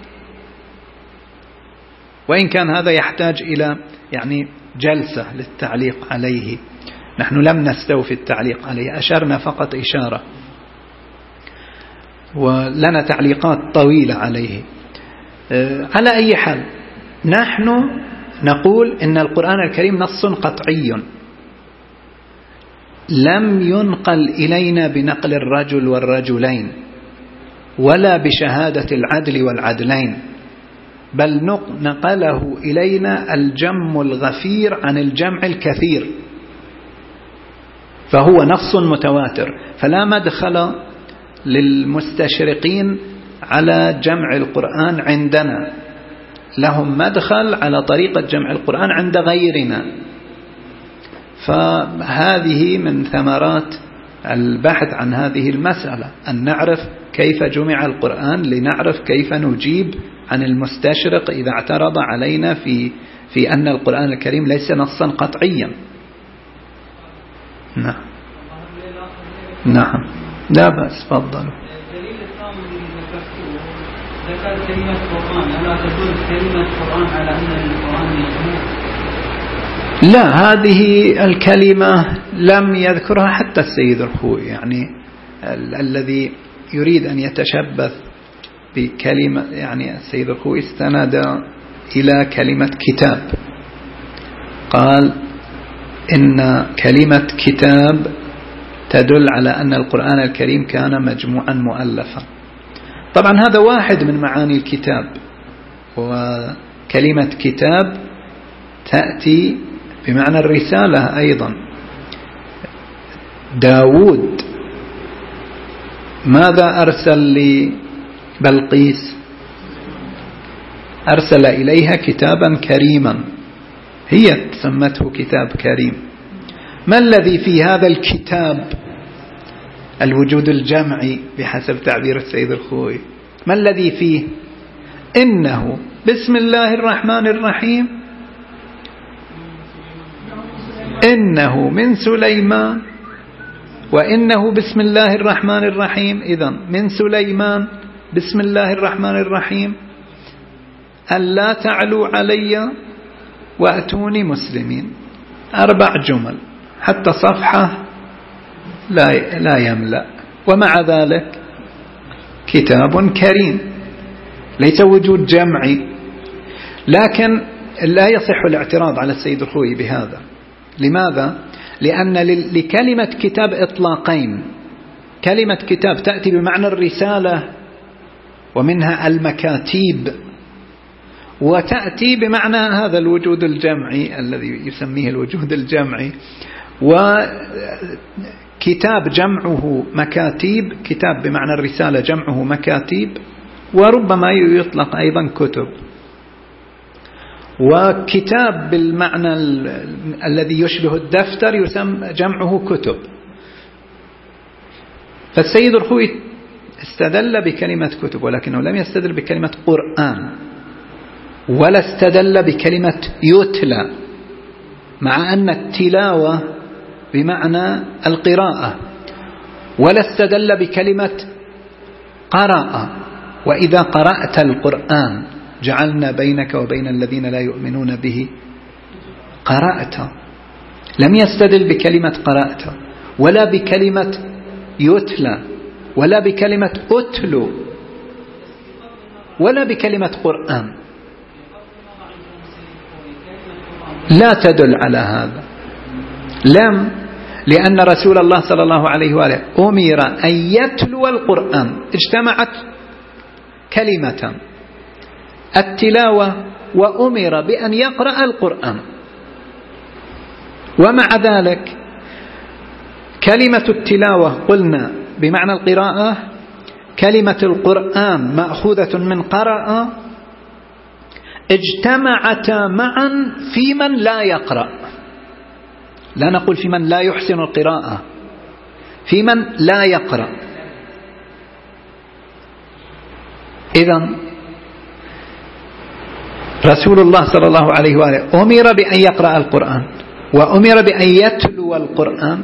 وإن كان هذا يحتاج إلى يعني جلسة للتعليق عليه، نحن لم نستوفي التعليق عليه، أشرنا فقط إشارة، ولنا تعليقات طويلة عليه. على أي حال نحن نقول إن القرآن الكريم نص قطعي لم ينقل إلينا بنقل الرجل والرجلين ولا بشهادة العدل والعدلين، بل نقله إلينا الجم الغفير عن الجمع الكثير، فهو نص متواتر، فلا مدخل للمستشرقين على جمع القرآن عندنا، لهم مدخل على طريقة جمع القرآن عند غيرنا. فهذه من ثمرات البحث عن هذه المسألة، أن نعرف كيف جمع القرآن لنعرف كيف نجيب عن المستشرق إذا اعترض علينا في في أن القرآن الكريم ليس نصا قطعيا. نعم نعم لا بأس، فضلوا. الدليل الثاني اللي ذكرته ذكر كلمة قرآن، ألا تدل كلمة قرآن على أن القرآن مجموع؟ لا، هذه الكلمة لم يذكرها حتى السيد الخوئي، يعني ال الذي يريد أن يتشبث بكلمة، يعني السيد الخوئي استند إلى كلمة كتاب، قال إن كلمة كتاب تدل على أن القرآن الكريم كان مجموعا مؤلفا. طبعا هذا واحد من معاني الكتاب، وكلمة كتاب تأتي بمعنى الرسالة أيضا. داود ماذا أرسل لبلقيس؟ أرسل إليها كتابا كريما، هي سمته كتاب كريم. ما الذي في هذا الكتاب؟ الوجود الجمعي بحسب تعبير السيد الخوئي. ما الذي فيه؟ إنه بسم الله الرحمن الرحيم، إنه من سليمان، وإنه بسم الله الرحمن الرحيم. إذن من سليمان بسم الله الرحمن الرحيم، ألا تعلوا علي وأتوني مسلمين. أربع جمل، حتى صفحة لا لا يملأ، ومع ذلك كتاب كريم، ليس وجود جمعي. لكن لا يصح الاعتراض على السيد الخوئي بهذا. لماذا؟ لأن لكلمة كتاب إطلاقين، كلمة كتاب تأتي بمعنى الرسالة ومنها المكاتيب، وتأتي بمعنى هذا الوجود الجمعي الذي يسميه الوجود الجمعي. وكتاب جمعه مكاتيب، كتاب بمعنى الرسالة جمعه مكاتيب، وربما يطلق أيضا كتب. وكتاب بالمعنى الذي يشبه الدفتر يسمى جمعه كتب. فالسيد الخوئي استدل بكلمة كتب، ولكنه لم يستدل بكلمة قرآن، ولا استدل بكلمة يتلى، مع أن التلاوة بمعنى القراءة، ولا استدل بكلمة قراءة، وإذا قرأت القرآن جعلنا بينك وبين الذين لا يؤمنون به قرأت. لم يستدل بكلمة قرأت، ولا بكلمة يتلى، ولا بكلمة أتلو، ولا بكلمة قرآن. لا تدل على هذا. لم، لأن رسول الله صلى الله عليه وآله أمر أن يتلو القرآن، اجتمعت كلمة التلاوة وأمر بأن يقرأ القرآن. ومع ذلك كلمة التلاوة قلنا بمعنى القراءة، كلمة القرآن مأخوذة من قرأ، اجتمعتا معا في من لا يقرأ. لا نقول في من لا يحسن القراءة، في من لا يقرأ. إذن رسول الله صلى الله عليه وآله أمر بأن يقرأ القرآن وأمر بأن يتلو القرآن،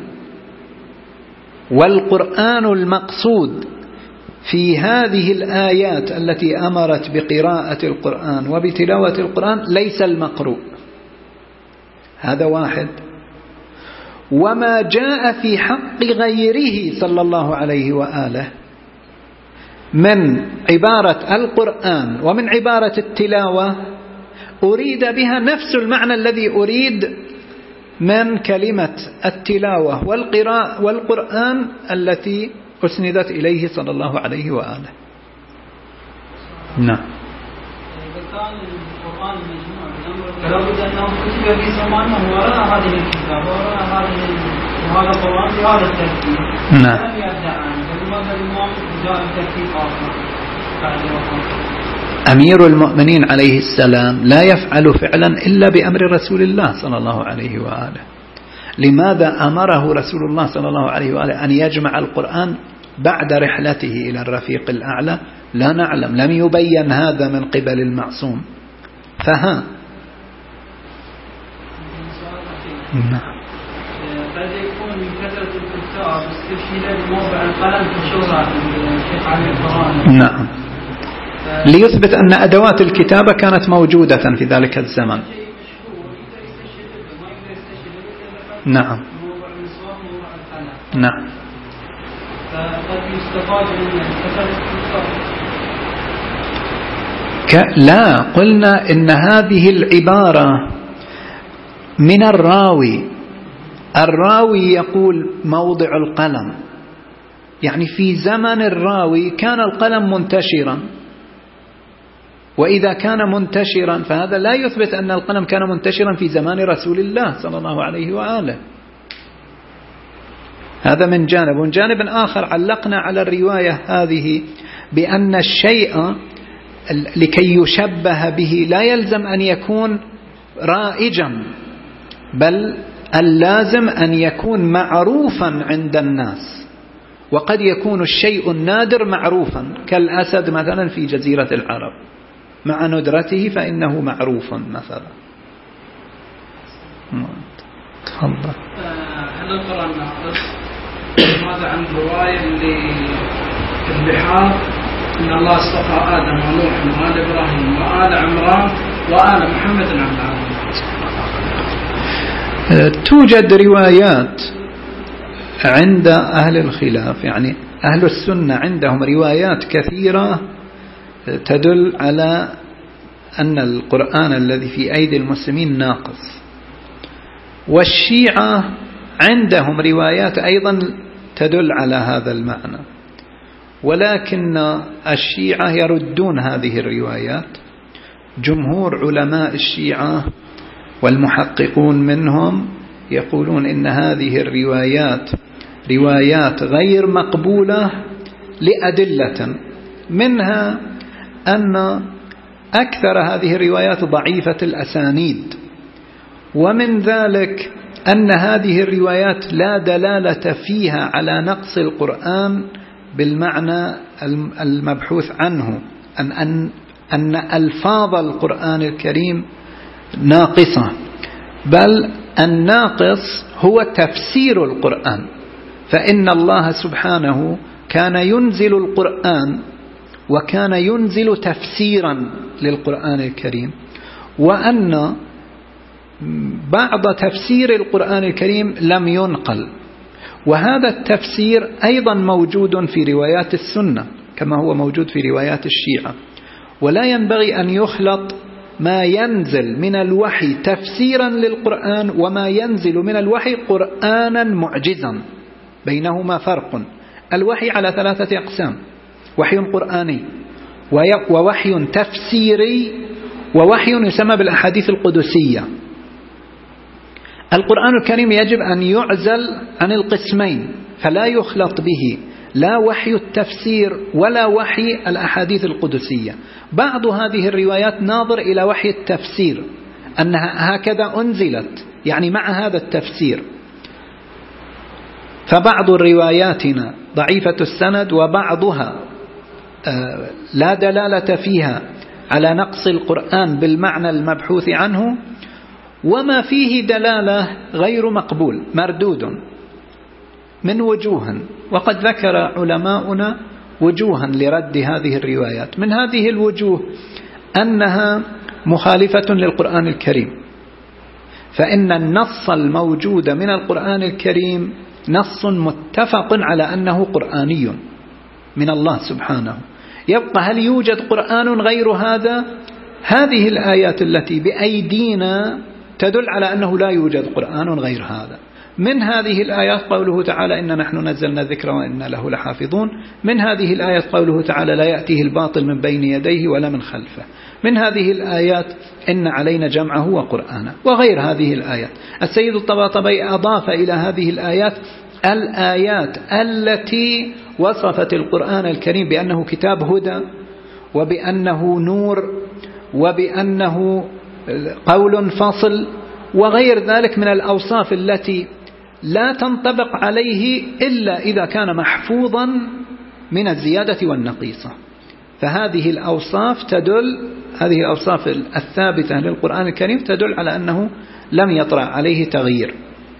والقرآن المقصود في هذه الآيات التي أمرت بقراءة القرآن وبتلاوة القرآن ليس المقروء، هذا واحد. وما جاء في حق غيره صلى الله عليه وآله من عبارة القرآن ومن عبارة التلاوة أريد بها نفس المعنى الذي أريد من كلمة التلاوة والقراءة والقرآن التي أسندت إليه صلى الله عليه وآله. نعم. القرآن مجموع فلا بد أنه كتب في زمانه وراء هذه الكتاب وراء هذه وهذا القرآن بهذا الترتيب. نعم. لم يدعى عنه فلماذا الإمام جاء بترتيب آخر بعد وفاته؟ أمير المؤمنين عليه السلام لا يفعل فعلا إلا بأمر رسول الله صلى الله عليه وآله. لماذا أمره رسول الله صلى الله عليه وآله أن يجمع القرآن بعد رحلته إلى الرفيق الأعلى؟ لا نعلم، لم يبين هذا من قبل المعصوم. فها نعم. قد يكون من كثرة الكتاب استشهد بموضع القلم في شهرة الشيخ علي القرآن. نعم، ليثبت أن أدوات الكتابة كانت موجودة في ذلك الزمن. نعم نعم. فقد يستفاد من كثرة الكتاب. لا، قلنا إن هذه العبارة من الراوي. الراوي يقول موضع القلم، يعني في زمن الراوي كان القلم منتشرا، وإذا كان منتشرا فهذا لا يثبت أن القلم كان منتشرا في زمان رسول الله صلى الله عليه وآله. هذا من جانب. ومن جانب آخر علقنا على الرواية هذه بأن الشيء لكي يشبه به لا يلزم أن يكون رائجا، بل اللازم أن يكون معروفا عند الناس. وقد يكون الشيء النادر معروفا كالأسد مثلا في جزيرة العرب، مع ندرته فإنه معروف مثلا. تفضل. هل القرآن ناقص؟ ماذا عن رواية للبحار إن الله اصطفى آدم ونوح وآل إبراهيم وآل عمران وآل محمد على العالمين؟ توجد روايات عند أهل الخلاف، يعني أهل السنة عندهم روايات كثيرة تدل على أن القرآن الذي في أيدي المسلمين ناقص، والشيعة عندهم روايات أيضا تدل على هذا المعنى، ولكن الشيعة يردون هذه الروايات. جمهور علماء الشيعة والمحققون منهم يقولون إن هذه الروايات روايات غير مقبولة لأدلة، منها أن أكثر هذه الروايات ضعيفة الأسانيد، ومن ذلك أن هذه الروايات لا دلالة فيها على نقص القرآن بالمعنى المبحوث عنه، أن, أن, أن ألفاظ القرآن الكريم ناقصة، بل الناقص هو تفسير القرآن. فإن الله سبحانه كان ينزل القرآن وكان ينزل تفسيرا للقرآن الكريم، وأن بعض تفسير القرآن الكريم لم ينقل، وهذا التفسير أيضا موجود في روايات السنة كما هو موجود في روايات الشيعة. ولا ينبغي أن يخلط ما ينزل من الوحي تفسيرا للقرآن وما ينزل من الوحي قرآنا معجزا، بينهما فرق. الوحي على ثلاثة أقسام: وحي قرآني ووحي تفسيري ووحي يسمى بالأحاديث القدسية. القرآن الكريم يجب أن يعزل عن القسمين، فلا يخلط به لا وحي التفسير ولا وحي الأحاديث القدسية. بعض هذه الروايات ناظر إلى وحي التفسير أنها هكذا أنزلت، يعني مع هذا التفسير. فبعض الرواياتنا ضعيفة السند وبعضها لا دلالة فيها على نقص القرآن بالمعنى المبحوث عنه، وما فيه دلالة غير مقبول مردود من وجوه، وقد ذكر علماؤنا وجوها لرد هذه الروايات. من هذه الوجوه أنها مخالفة للقرآن الكريم، فإن النص الموجود من القرآن الكريم نص متفق على أنه قرآني من الله سبحانه. يبقى هل يوجد قرآن غير هذا؟ هذه الآيات التي بأيدينا تدل على أنه لا يوجد قرآن غير هذا. من هذه الآيات قوله تعالى إن نحن نزلنا الذكر وإنا له لحافظون. من هذه الآيات قوله تعالى لا يأتيه الباطل من بين يديه ولا من خلفه. من هذه الآيات إن علينا جمعه وقرآنه، وغير هذه الآيات. السيد الطباطبائي أضاف إلى هذه الآيات الآيات التي وصفت القرآن الكريم بأنه كتاب هدى، وبأنه نور، وبأنه قول فصل، وغير ذلك من الأوصاف التي لا تنطبق عليه إلا إذا كان محفوظا من الزيادة والنقيصة. فهذه الأوصاف تدل هذه الأوصاف الثابتة للقرآن الكريم تدل على أنه لم يطرأ عليه تغيير.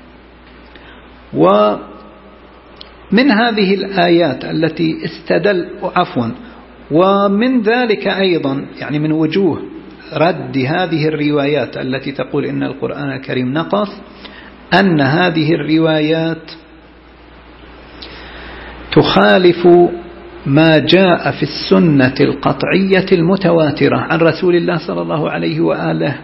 ومن هذه الآيات التي استدل عفوا ومن ذلك أيضا يعني من وجوه رد هذه الروايات التي تقول إن القرآن الكريم نقص، أن هذه الروايات تخالف ما جاء في السنة القطعية المتواترة عن رسول الله صلى الله عليه وآله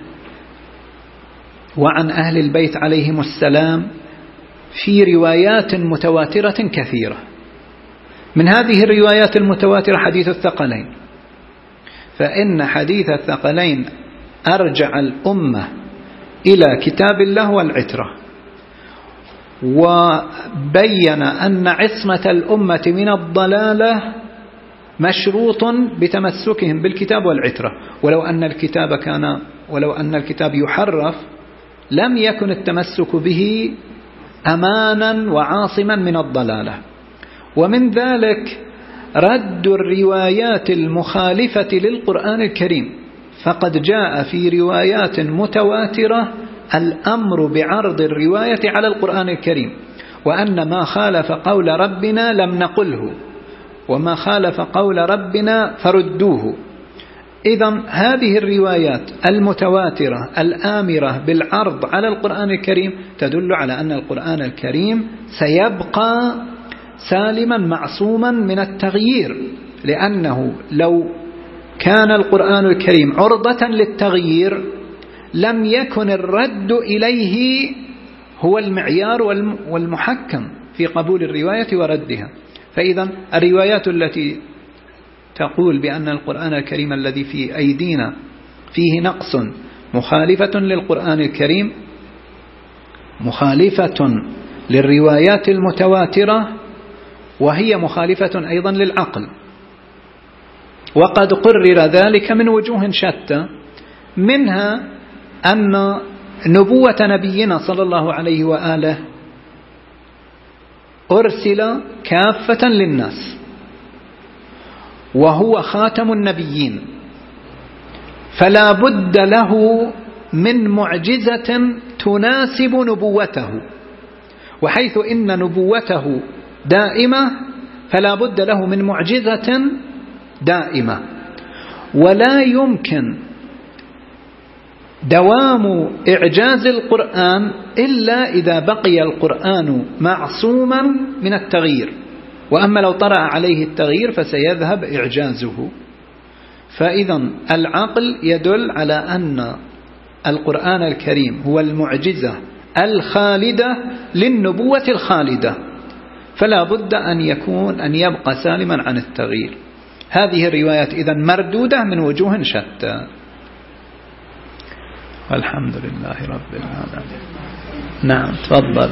وعن أهل البيت عليهم السلام في روايات متواترة كثيرة. من هذه الروايات المتواترة حديث الثقلين، فإن حديث الثقلين أرجع الأمة إلى كتاب الله والعترة، وبين أن عصمة الأمة من الضلالة مشروط بتمسكهم بالكتاب والعترة، ولو أن الكتاب كان ولو أن الكتاب يحرف لم يكن التمسك به أمانا وعاصما من الضلالة. ومن ذلك رد الروايات المخالفة للقرآن الكريم، فقد جاء في روايات متواترة الأمر بعرض الرواية على القرآن الكريم، وأن ما خالف قول ربنا لم نقله، وما خالف قول ربنا فردوه. إذن هذه الروايات المتواترة الآمرة بالعرض على القرآن الكريم تدل على أن القرآن الكريم سيبقى سالما معصوما من التغيير، لأنه لو كان القرآن الكريم عرضة للتغيير لم يكن الرد إليه هو المعيار والمحكم في قبول الرواية وردها. فإذا الروايات التي تقول بأن القرآن الكريم الذي في أيدينا فيه نقص مخالفة للقرآن الكريم، مخالفة للروايات المتواترة، وهي مخالفة أيضا للعقل. وقد قرر ذلك من وجوه شتى، منها أن نبوة نبينا صلى الله عليه وآله أرسل كافة للناس، وهو خاتم النبيين، فلا بد له من معجزة تناسب نبوته، وحيث إن نبوته دائمة فلا بد له من معجزة دائمة. ولا يمكن دوام إعجاز القرآن إلا إذا بقي القرآن معصوما من التغيير، وأما لو طرأ عليه التغيير فسيذهب إعجازه. فإذا العقل يدل على أن القرآن الكريم هو المعجزة الخالدة للنبوة الخالدة، فلا بد أن يكون أن يبقى سالما عن التغيير. هذه الروايات إذن مردودة من وجوه شتى. والحمد لله رب العالمين. نعم تفضل.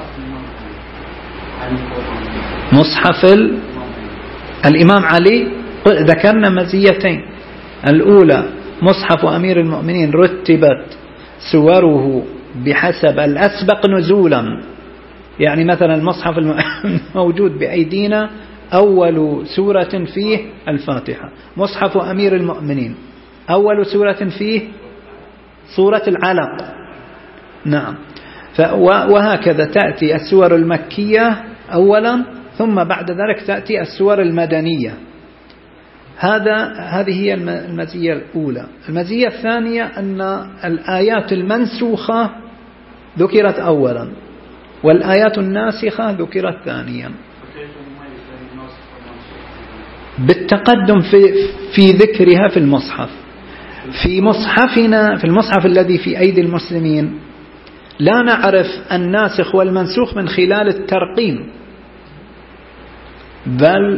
مصحف الإمام علي ذكرنا مزيتين، الأولى مصحف أمير المؤمنين رتبت سوره بحسب الأسبق نزولا، يعني مثلا المصحف الموجود بأيدينا أول سورة فيه الفاتحة. مصحف أمير المؤمنين أول سورة فيه سورة العلق. نعم. وهكذا تأتي السور المكية أولا، ثم بعد ذلك تأتي السور المدنية. هذا هذه هي المزية الأولى. المزية الثانية أن الآيات المنسوخة ذكرت أولا والآيات الناسخة ذكرت ثانيا بالتقدم في في ذكرها في المصحف. في مصحفنا في المصحف الذي في أيدي المسلمين لا نعرف الناسخ والمنسوخ من خلال الترقيم، بل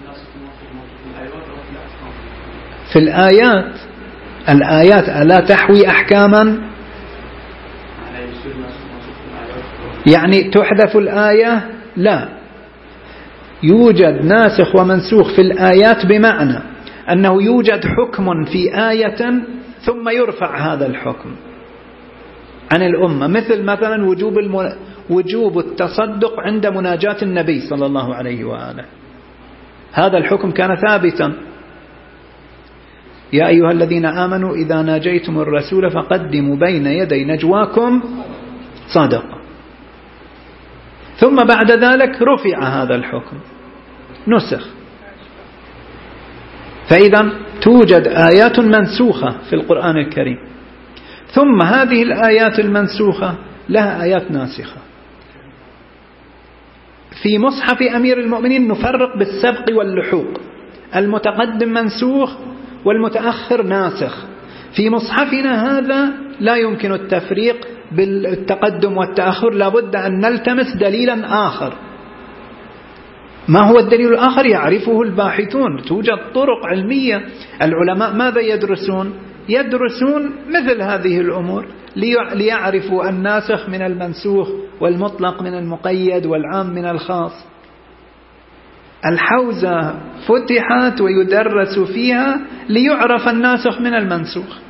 في الآيات الآيات ألا تحوي أحكاما، يعني تحذف الآية؟ لا، يوجد ناسخ ومنسوخ في الآيات بمعنى أنه يوجد حكم في آية ثم يرفع هذا الحكم عن الأمة، مثل مثلا وجوب الم... وجوب التصدق عند مناجاة النبي صلى الله عليه وآله. هذا الحكم كان ثابتا: يا أيها الذين آمنوا إذا ناجيتم الرسول فقدموا بين يدي نجواكم صدقة. ثم بعد ذلك رفع هذا الحكم، نسخ. فإذا توجد آيات منسوخة في القرآن الكريم، ثم هذه الآيات المنسوخة لها آيات ناسخة. في مصحف أمير المؤمنين نفرق بالسبق واللحوق، المتقدم منسوخ والمتأخر ناسخ. في مصحفنا هذا لا يمكن التفريق بالتقدم والتأخر، لابد أن نلتمس دليلا آخر. ما هو الدليل الآخر؟ يعرفه الباحثون. توجد طرق علمية. العلماء ماذا يدرسون؟ يدرسون مثل هذه الأمور ليعرفوا الناسخ من المنسوخ والمطلق من المقيد والعام من الخاص. الحوزة فتحت ويدرس فيها ليعرف الناسخ من المنسوخ.